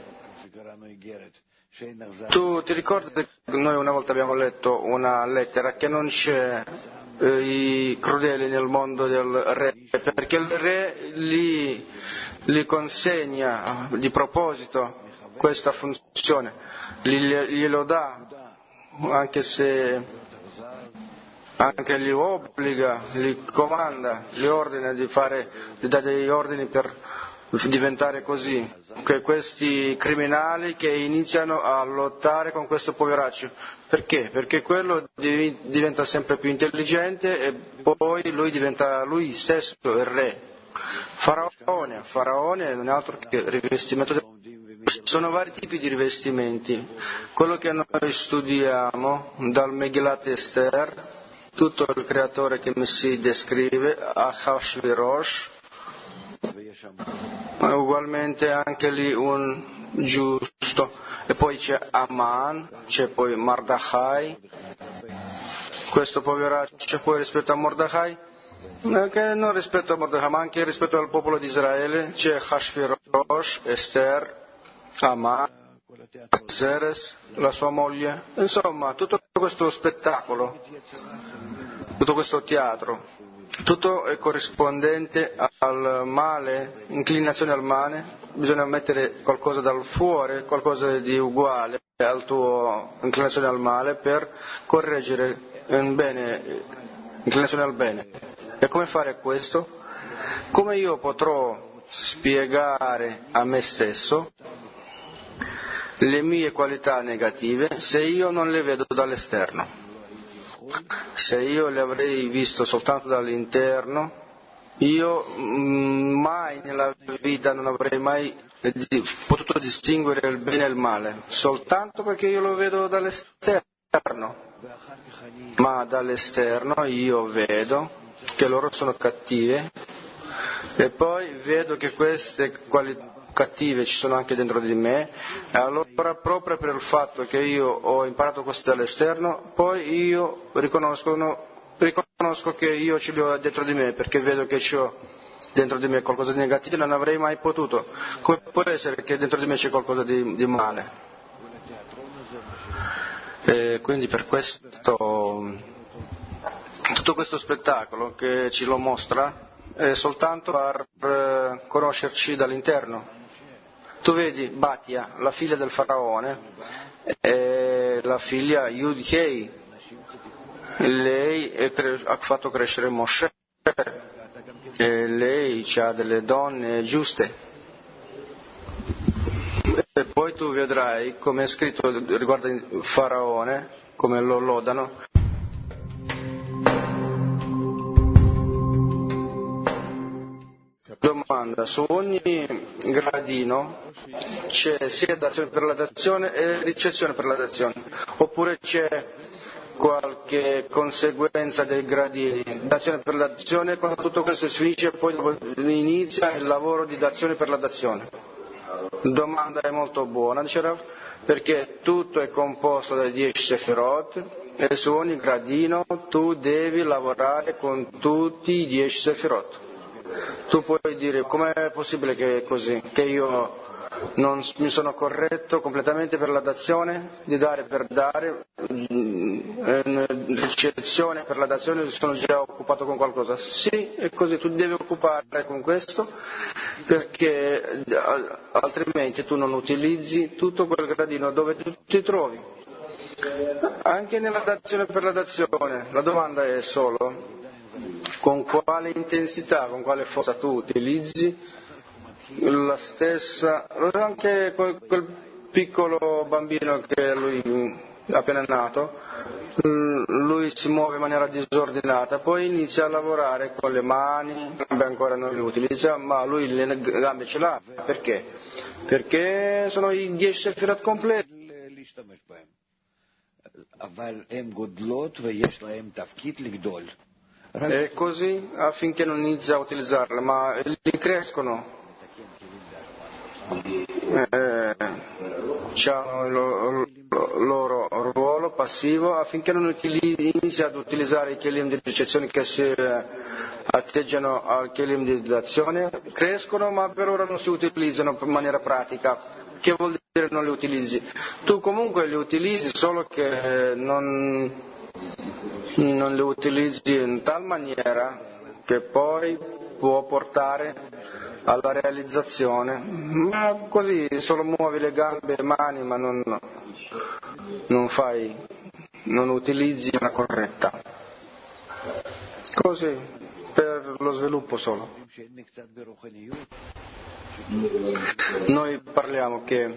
Tu ti ricordi che noi una volta abbiamo letto una lettera che non c'è eh, i crudeli nel mondo del re, perché il re li, li consegna di proposito questa funzione, glielo dà, anche se anche li obbliga, li comanda, li ordina di fare, gli dà degli ordini per diventare così, che questi criminali che iniziano a lottare con questo poveraccio. Perché? Perché quello diventa sempre più intelligente e poi lui diventa lui stesso il re. Faraone, faraone non è altro che rivestimento del... Sono vari tipi di rivestimenti. Quello che noi studiamo dal Megillat Esther, tutto il creatore che mi si descrive, Ahashverosh, ugualmente anche lì un giusto, e poi c'è Aman, c'è poi Mardachai, questo poveraccio poi rispetto a Mordechai, che non rispetto a Mordechai ma anche rispetto al popolo di Israele, c'è Hashverosh, Esther, Aman, Zeres, la sua moglie, insomma tutto questo spettacolo, tutto questo teatro. Tutto è corrispondente al male, inclinazione al male, bisogna mettere qualcosa dal fuori, qualcosa di uguale al tuo inclinazione al male per correggere un bene, inclinazione al bene. E come fare questo? Come io potrò spiegare a me stesso le mie qualità negative se io non le vedo dall'esterno? Se io le avrei visto soltanto dall'interno, io mai nella vita non avrei mai potuto distinguere il bene e il male, soltanto perché io lo vedo dall'esterno. Ma dall'esterno io vedo che loro sono cattive e poi vedo che queste qualità cattive ci sono anche dentro di me, e allora proprio per il fatto che io ho imparato questo dall'esterno, poi io riconosco, riconosco che io ce li ho dentro di me, perché vedo che ho dentro di me qualcosa di negativo, non avrei mai potuto. Come può essere che dentro di me c'è qualcosa di, di male? E quindi per questo tutto questo spettacolo che ci lo mostra è soltanto per conoscerci dall'interno. Tu vedi Battia, la figlia del faraone, è la figlia Yud-Hei, lei è cre- ha fatto crescere Mosè, e lei ha delle donne giuste. E poi tu vedrai, come è scritto riguardo il faraone, come lo lodano. Domanda, su ogni gradino c'è sia dazione per la dazione e ricezione per la dazione, oppure c'è qualche conseguenza dei gradini? Dazione per la dazione, quando tutto questo si finisce poi inizia il lavoro di dazione per la dazione. Domanda è molto buona, dice Rav, perché tutto è composto dai dieci Sefirot e su ogni gradino tu devi lavorare con tutti i dieci Sefirot. Tu puoi dire, com'è possibile che è così, che io non mi sono corretto completamente per la dazione, di dare per dare, in ricezione per la dazione sono già occupato con qualcosa? Sì, è così, tu devi occupare con questo, perché altrimenti tu non utilizzi tutto quel gradino dove tu ti trovi. Anche nella dazione per la dazione, la domanda è solo con quale intensità, con quale forza tu utilizzi la stessa, anche quel piccolo bambino che lui appena nato, lui si muove in maniera disordinata, poi inizia a lavorare con le mani, le gambe ancora non le utilizza, ma lui le gambe ce l'ha, perché? Perché sono i dieci sefirot completi. E così affinché non inizi a utilizzarle, ma li crescono. Eh, hanno il loro ruolo passivo affinché non inizi ad utilizzare i kelim di ricezione che si atteggiano al kelim di dazione, crescono ma per ora non si utilizzano in maniera pratica. Che vuol dire non li utilizzi? Tu comunque li utilizzi, solo che non, non li utilizzi in tal maniera che poi può portare alla realizzazione, ma così solo muovi le gambe e le mani, ma non, non fai, non utilizzi una corretta. Così, per lo sviluppo solo. Noi parliamo che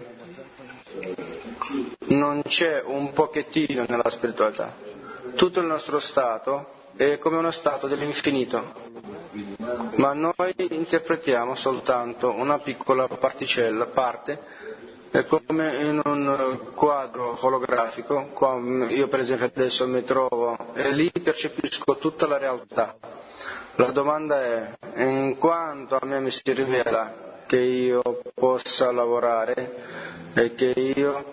non c'è un pochettino nella spiritualità, tutto il nostro stato è come uno stato dell'infinito. Ma noi interpretiamo soltanto una piccola particella, parte, è come in un quadro olografico, io per esempio adesso mi trovo e lì percepisco tutta la realtà. La domanda è, in quanto a me mi si rivela che io possa lavorare e che io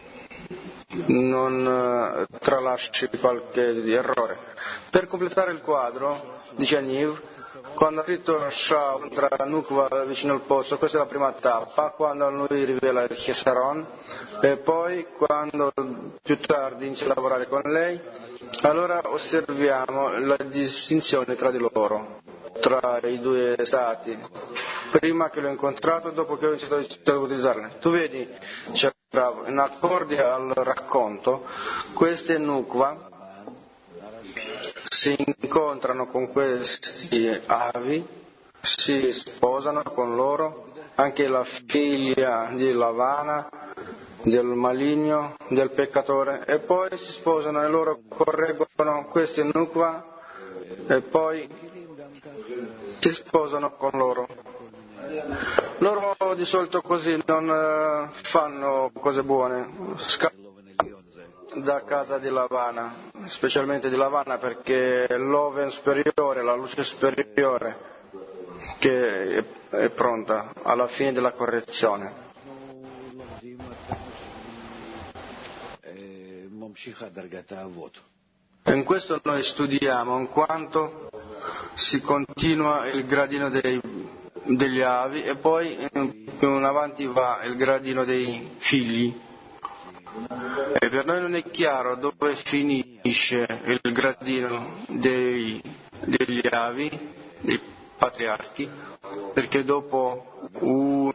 non tralasci qualche errore. Per completare il quadro, dice Niv, quando ha scritto Shah tra Nukva vicino al pozzo, questa è la prima tappa, quando lui rivela il Chesaron, e poi quando più tardi inizia a lavorare con lei, allora osserviamo la distinzione tra di loro, tra i due stati, prima che l'ho incontrato e dopo che ho iniziato a utilizzarle. Tu vedi, in accordi al racconto, queste Nukva si incontrano con questi avi, si sposano con loro, anche la figlia di Lavana, del maligno, del peccatore, e poi si sposano e loro correggono questi Nukva e poi si sposano con loro. Loro di solito così non fanno cose buone, scappano da casa di Lavana, specialmente di Lavana, perché l'oven superiore, la luce superiore che è pronta alla fine della correzione. In questo noi studiamo in quanto si continua il gradino dei, degli avi e poi più in avanti va il gradino dei figli. E per noi non è chiaro dove finisce il gradino dei, degli avi, dei patriarchi, perché dopo un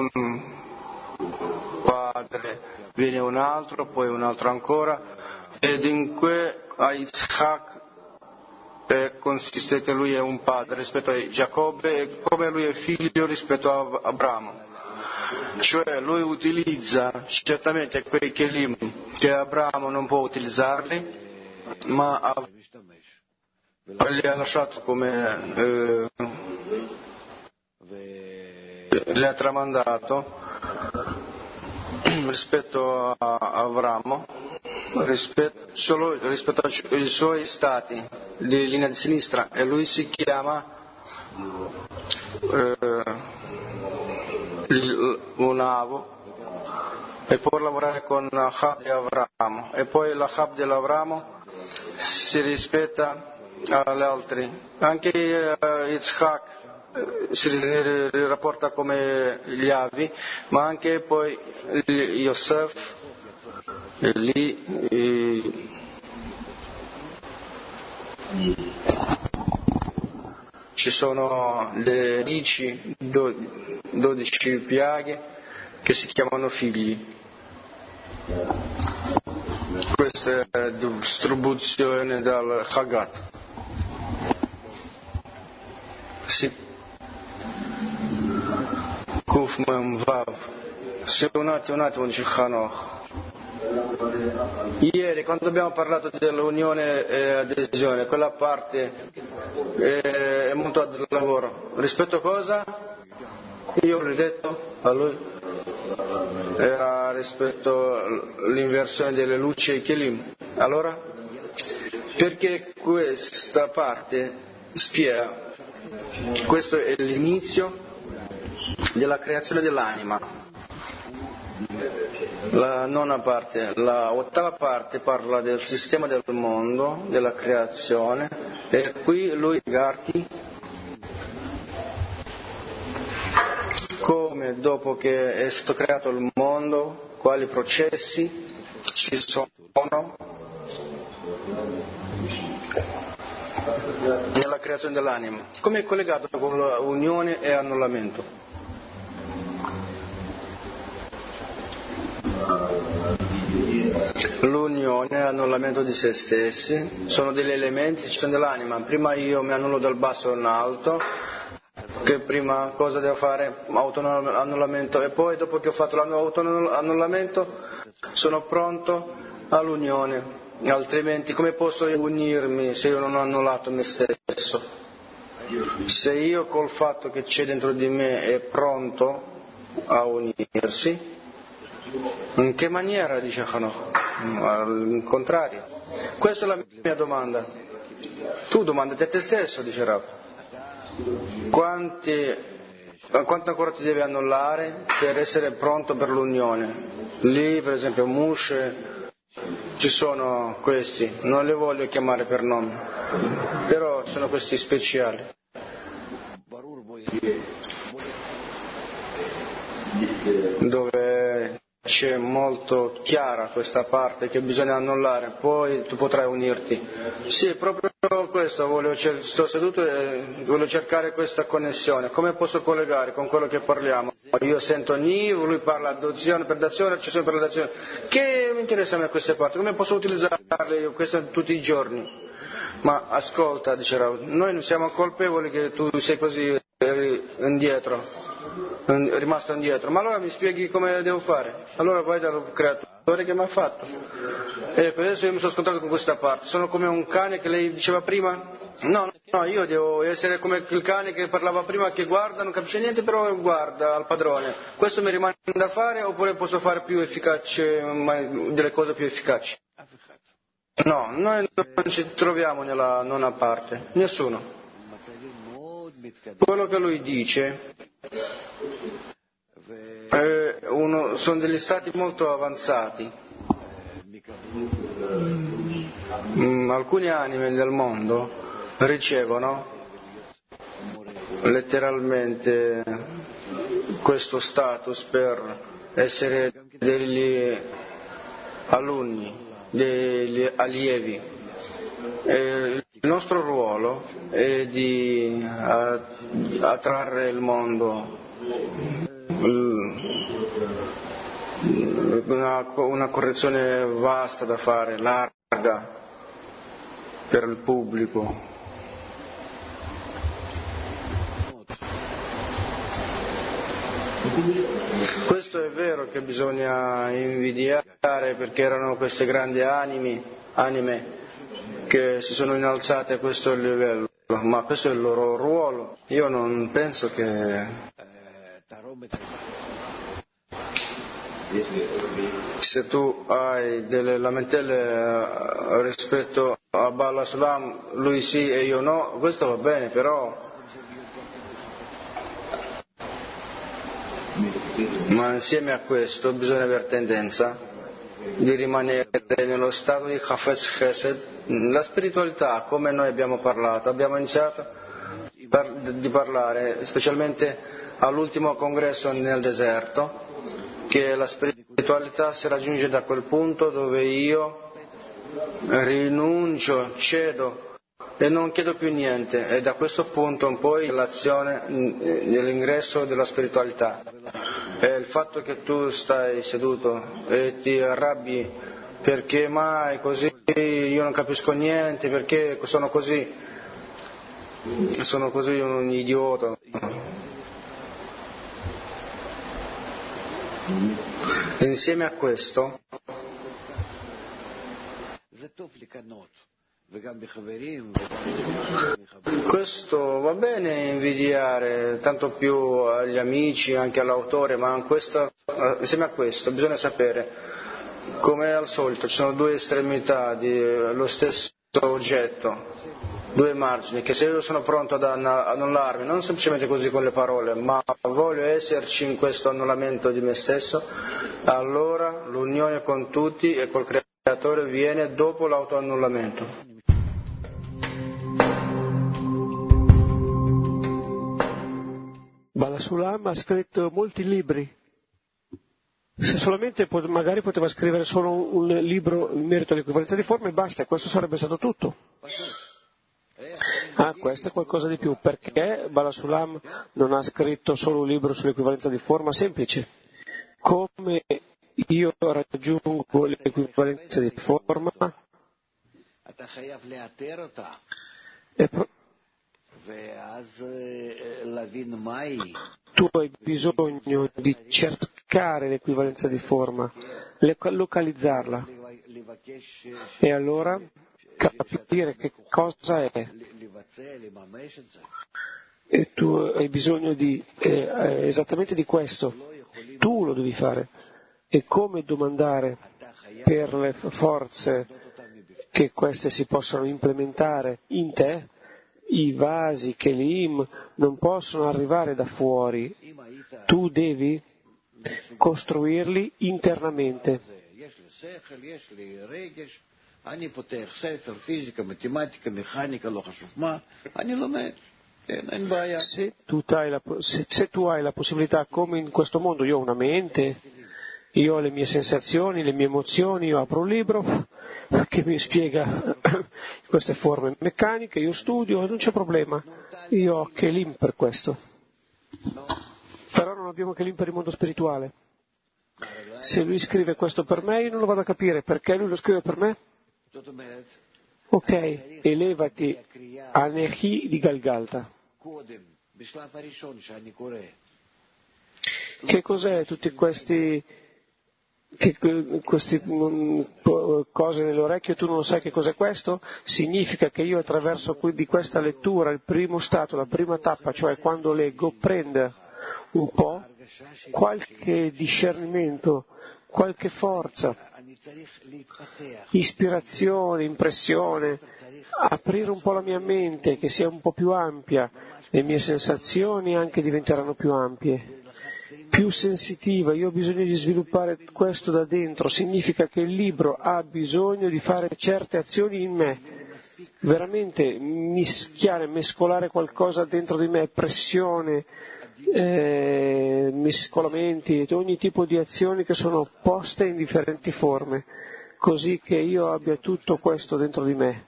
padre viene un altro, poi un altro ancora, ed in que a Yitzhak eh, consiste che lui è un padre rispetto a Giacobbe e come lui è figlio rispetto a Abramo. Cioè lui utilizza certamente quei kelim che Abramo non può utilizzarli, ma li ha lasciato come eh, li ha tramandato rispetto a Abramo, rispetto, solo rispetto ai suoi stati di linea di sinistra, e lui si chiama eh, un avo, e può lavorare con Hab di Avramo, e poi la Hab dell'Avramo si rispetta agli altri. Anche uh, Yitzhak uh, si rapporta come gli avi, ma anche poi Yosef, e lì e... ci sono le dieci, dodici piaghe che si chiamano figli. questa è distribuzione dal Chagat. Sì. Kuf Mem Vav. Sì, un attimo, un attimo, dice Hanoch. Ieri, quando abbiamo parlato dell'unione e adesione, quella parte è molto al lavoro. Rispetto a cosa? Io l'ho detto a lui. Era rispetto all'inversione delle luci ai Kelim. Allora? Perché questa parte spiega, questo è l'inizio della creazione dell'anima. La nona parte, la ottava parte parla del sistema del mondo, della creazione, e qui lui Garti come dopo che è stato creato il mondo, quali processi ci sono nella creazione dell'anima, come è collegato con l'unione e annullamento. L'unione e l'annullamento di se stessi sono degli elementi dell'anima. Prima io mi annullo dal basso in alto, che prima cosa devo fare? Autoannullamento, e poi dopo che ho fatto l'autoannullamento sono pronto all'unione. Altrimenti come posso unirmi se io non ho annullato me stesso? Se io col fatto che c'è dentro di me è pronto a unirsi, in che maniera, dice Hanoch? Al contrario. Questa è la mia domanda. Tu domandati a te stesso, dice Rav. Quanti, quanto ancora ti devi annullare per essere pronto per l'unione? Lì, per esempio, Moshe, ci sono questi, non li voglio chiamare per nome, però sono questi speciali. Dove c'è molto chiara questa parte che bisogna annullare, poi tu potrai unirti. Sì, proprio questo, voglio, sto seduto e voglio cercare questa connessione. Come posso collegare con quello che parliamo? Io sento Niv, lui parla adozione, predazione, accezione, predazione. Che mi interessa a me queste parti? Come posso utilizzarle io queste tutti i giorni? Ma ascolta, dice Rav, noi non siamo colpevoli che tu sei così indietro. Rimasto indietro, ma allora mi spieghi come devo fare? Allora vai dal creatore che mi ha fatto. Ecco, adesso io mi sono scontrato con questa parte. Sono come un cane che lei diceva prima? No, no, io devo essere come il cane che parlava prima, che guarda, non capisce niente, però guarda al padrone. Questo mi rimane da fare oppure posso fare più efficace, delle cose più efficaci? No, noi non ci troviamo nella nona parte, nessuno. Quello che lui dice è uno, sono degli stati molto avanzati. Mm, alcune anime del mondo ricevono letteralmente questo status per essere degli alunni, degli allievi. E il nostro ruolo è di attrarre il mondo, una, una correzione vasta da fare, larga per il pubblico. Questo è vero che bisogna invidiare, perché erano queste grandi anime, anime che si sono innalzate a questo livello, ma questo è il loro ruolo. Io non penso che se tu hai delle lamentele rispetto a Bala Sulam, lui sì e io no, questo va bene, però ma insieme a questo bisogna avere tendenza di rimanere nello stato di Hafez Chesed. La spiritualità, come noi abbiamo parlato, abbiamo iniziato di parlare specialmente all'ultimo congresso nel deserto, che la spiritualità si raggiunge da quel punto dove io rinuncio, cedo e non chiedo più niente, e da questo punto in poi l'azione nell'ingresso della spiritualità. E il fatto che tu stai seduto e ti arrabbi perché mai così, io non capisco niente, perché sono così, sono così un idiota. Insieme a questo, questo va bene invidiare, tanto più agli amici, anche all'autore, ma questo, insieme a questo bisogna sapere, come al solito, ci sono due estremità dello stesso oggetto, due margini, che se io sono pronto ad annullarmi, non semplicemente così con le parole, ma voglio esserci in questo annullamento di me stesso, allora l'unione con tutti e col Creatore viene dopo l'autoannullamento. Bala Sulam ha scritto molti libri. Se solamente magari poteva scrivere solo un libro in merito all'equivalenza di forme e basta, e questo sarebbe stato tutto. Ah, questo è qualcosa di più. Perché Bala Sulam non ha scritto solo un libro sull'equivalenza di forma? Semplice. Come io raggiungo l'equivalenza di forma? È pro- tu hai bisogno di cercare l'equivalenza di forma, localizzarla e allora capire che cosa è. E tu hai bisogno di eh, esattamente di questo, tu lo devi fare. E come domandare per le forze che queste si possano implementare in te? I vasi, Kelim, non possono arrivare da fuori, tu devi costruirli internamente. Se tu, hai la, se, se tu hai la possibilità, come in questo mondo, io ho una mente, io ho le mie sensazioni, le mie emozioni, io apro un libro che mi spiega queste forme meccaniche, io studio e non c'è problema, io ho Kelim per questo. Però non abbiamo Kelim per il mondo spirituale. Se lui scrive questo per me, io non lo vado a capire, perché lui lo scrive per me? Ok, elevati a Nechi di Galgalta. Che cos'è tutti questi che queste cose nell'orecchio, tu non sai che cos'è questo? Significa che io attraverso di questa lettura, il primo stato, la prima tappa, cioè quando leggo, prenda un po' qualche discernimento, qualche forza, ispirazione, impressione, aprire un po' la mia mente, che sia un po' più ampia, le mie sensazioni anche diventeranno più ampie, più sensitiva. Io ho bisogno di sviluppare questo da dentro, significa che il libro ha bisogno di fare certe azioni in me, veramente mischiare, mescolare qualcosa dentro di me, pressione, eh, mescolamenti, ogni tipo di azioni che sono poste in differenti forme, così che io abbia tutto questo dentro di me.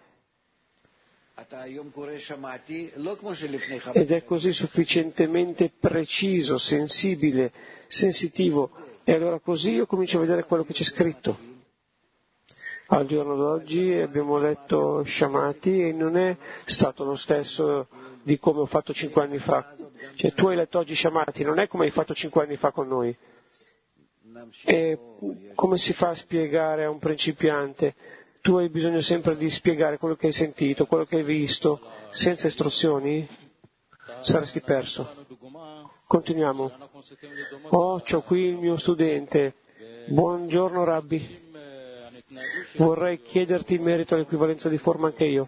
Ed è così sufficientemente preciso, sensibile, sensitivo, e allora così io comincio a vedere quello che c'è scritto. Al giorno d'oggi abbiamo letto Shamati e non è stato lo stesso di come ho fatto cinque anni fa. Cioè tu hai letto oggi Shamati, non è come hai fatto cinque anni fa con noi. E come si fa a spiegare a un principiante? Tu hai bisogno sempre di spiegare quello che hai sentito, quello che hai visto, senza istruzioni? Saresti perso. Continuiamo. Oh, c'ho qui il mio studente. Buongiorno Rabbi. Vorrei chiederti in merito all'equivalenza di forma anche io.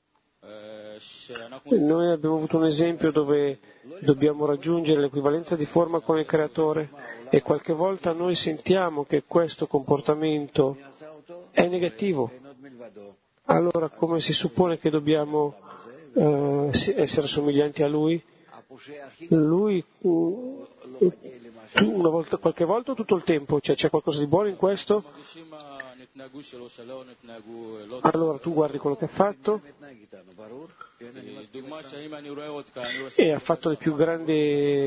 Noi abbiamo avuto un esempio dove dobbiamo raggiungere l'equivalenza di forma con il Creatore e qualche volta noi sentiamo che questo comportamento è negativo. Allora come si suppone che dobbiamo eh, essere somiglianti a Lui? Lui una volta, qualche volta o tutto il tempo? Cioè, c'è qualcosa di buono in questo? Allora tu guardi quello che ha fatto e ha fatto il più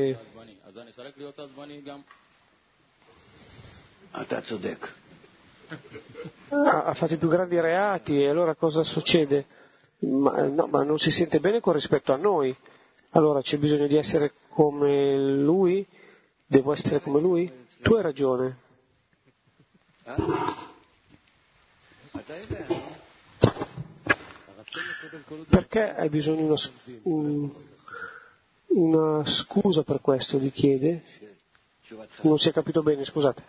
grande. ha fatto i più grandi reati e allora cosa succede? Ma, no, ma non si sente bene con rispetto a noi, allora c'è bisogno di essere come lui, devo essere come lui? Tu hai ragione. Perché hai bisogno di una, una scusa per questo, gli chiede? Non si è capito bene, scusate.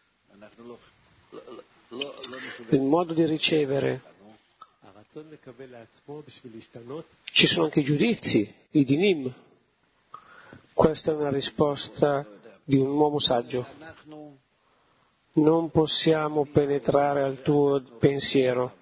Il modo di ricevere. Ci sono anche i giudizi, i dinim. Questa è una risposta di un uomo saggio. Non possiamo penetrare al tuo pensiero.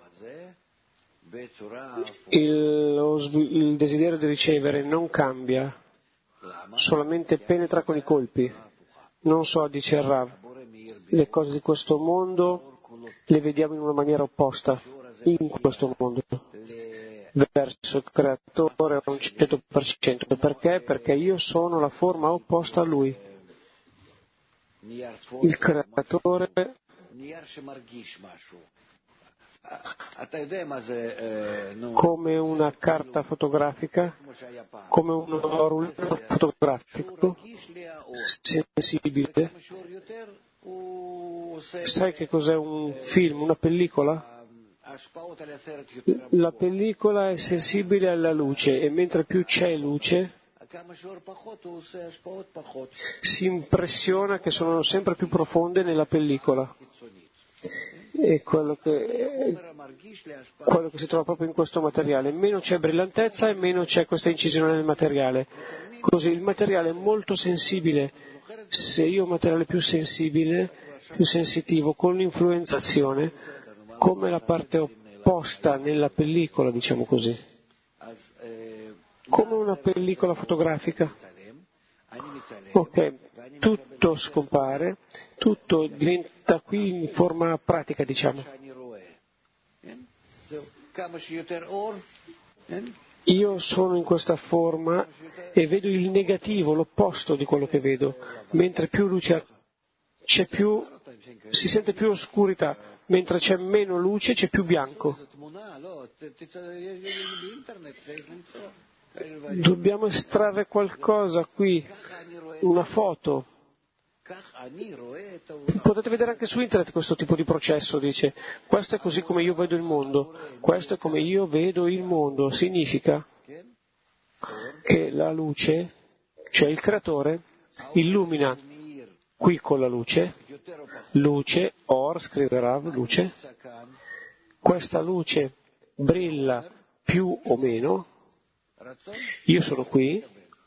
Il, lo, il desiderio di ricevere non cambia, solamente penetra con i colpi. Non so, dice il Rav, le cose di questo mondo le vediamo in una maniera opposta, in questo mondo, verso il creatore a un cento per cento. Perché? Perché io sono la forma opposta a lui. Il creatore come una carta fotografica, come un rullo fotografico sensibile. Sai che cos'è un film, una pellicola? La pellicola è sensibile alla luce e mentre più c'è luce si impressiona che sono sempre più profonde nella pellicola. E quello che, quello che si trova proprio in questo materiale. Meno c'è brillantezza e meno c'è questa incisione nel materiale. Così il materiale è molto sensibile. Se io ho un materiale più sensibile, più sensitivo, con l'influenzazione, come la parte opposta nella pellicola, diciamo così, come una pellicola fotografica. Ok, tutto scompare, tutto diventa qui in forma pratica, diciamo. Io sono in questa forma e vedo il negativo, l'opposto di quello che vedo, mentre più luce c'è più, si sente più oscurità, mentre c'è meno luce c'è più bianco. Dobbiamo estrarre qualcosa qui, una foto. Potete vedere anche su internet questo tipo di processo, dice, questo è così come io vedo il mondo, questo è come io vedo il mondo, significa che la luce, cioè il creatore, illumina qui con la luce, luce, or, scriverà luce, questa luce brilla più o meno, io sono qui,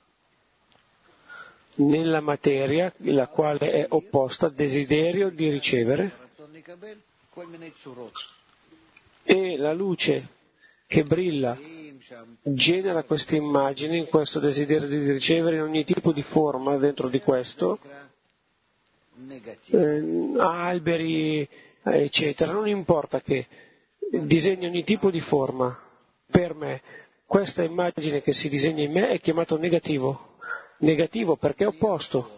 nella materia, la quale è opposta al desiderio di ricevere, e la luce che brilla genera questa immagine, in questo desiderio di ricevere, in ogni tipo di forma dentro di questo, eh, alberi, eccetera, non importa che, disegna ogni tipo di forma. Per me, questa immagine che si disegna in me è chiamato negativo. Negativo perché è opposto.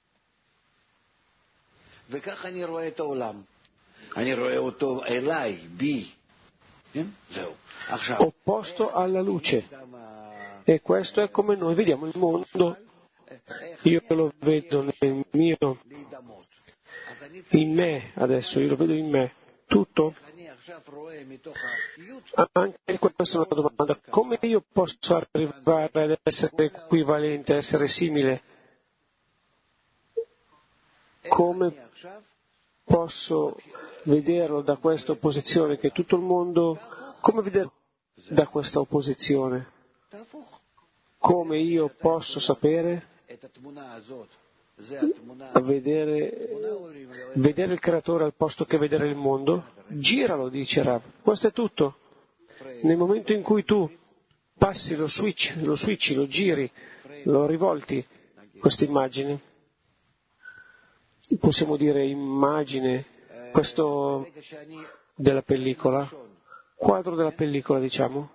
Opposto alla luce. E questo è come noi vediamo il mondo. Io lo vedo nel mio, in me adesso, io lo vedo in me, tutto. Anche questa è una domanda. Come io posso arrivare ad essere equivalente, ad essere simile? Come posso vederlo da questa opposizione, che tutto il mondo, come vederlo da questa opposizione? Come io posso sapere? A vedere, vedere il creatore al posto che vedere il mondo? Giralo, dice Rav. Questo è tutto. Nel momento in cui tu passi lo switch, lo switchi, lo giri, lo rivolti, questa immagine, possiamo dire immagine, questo della pellicola, quadro della pellicola, diciamo.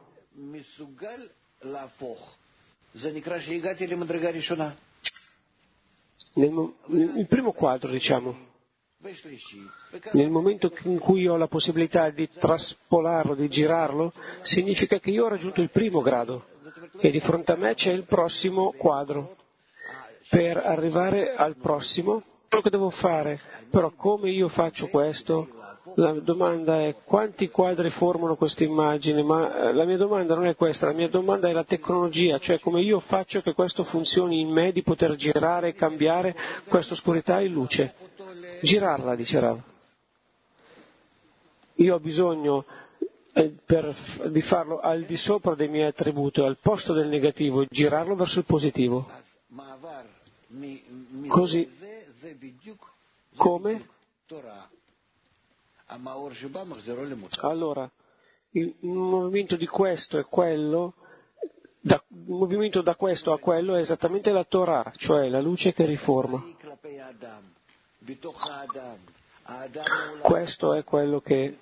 Nel, il primo quadro, diciamo, Nel momento in cui ho la possibilità di traspolarlo, di girarlo, significa che io ho raggiunto il primo grado e di fronte a me c'è il prossimo quadro. Per arrivare al prossimo, quello che devo fare, però come io faccio questo? La domanda è quanti quadri formano questa immagine, ma la mia domanda non è questa, la mia domanda è la tecnologia, cioè come io faccio che questo funzioni in me di poter girare e cambiare questa oscurità in luce. Girarla, dice Rav. Io ho bisogno eh, per, di farlo al di sopra dei miei attributi, al posto del negativo, girarlo verso il positivo. Così come? Allora, il movimento di questo e quello, da, il movimento da questo a quello è esattamente la Torah, cioè la luce che riforma. Questo è quello che,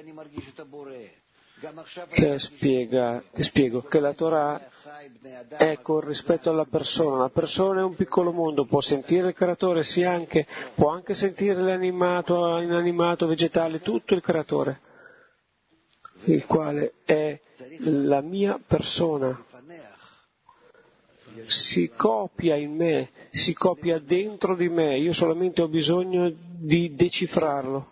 che spiega, che spiego, che la Torah è con rispetto alla persona. La persona è un piccolo mondo, può sentire il creatore, sì anche, può anche sentire l'animato, inanimato, vegetale, tutto il creatore, il quale è la mia persona. Si copia in me, si copia dentro di me, io solamente ho bisogno di decifrarlo.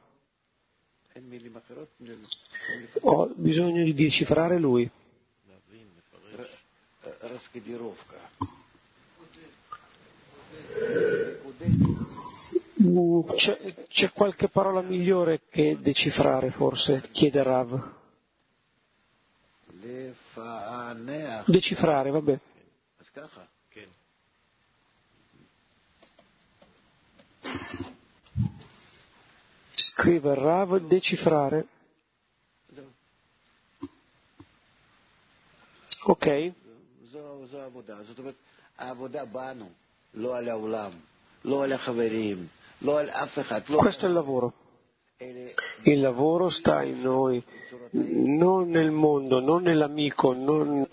Ho bisogno di decifrare lui. C'è, c'è qualche parola migliore che decifrare, forse, chiede Rav. Decifrare, vabbè. Scrive Rav, decifrare. Ok. Questo è il lavoro. Il lavoro sta in noi, non nel mondo, non nell'amico, non...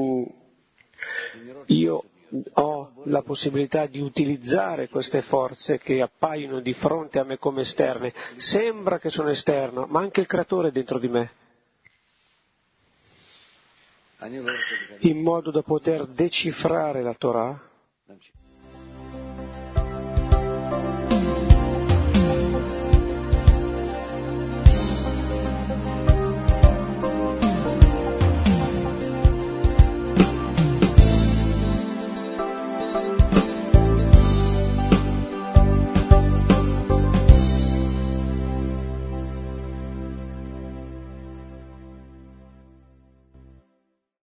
Io ho la possibilità di utilizzare queste forze che appaiono di fronte a me come esterne. Sembra che sono esterno, ma anche il creatore è dentro di me. In modo da poter decifrare la Torah,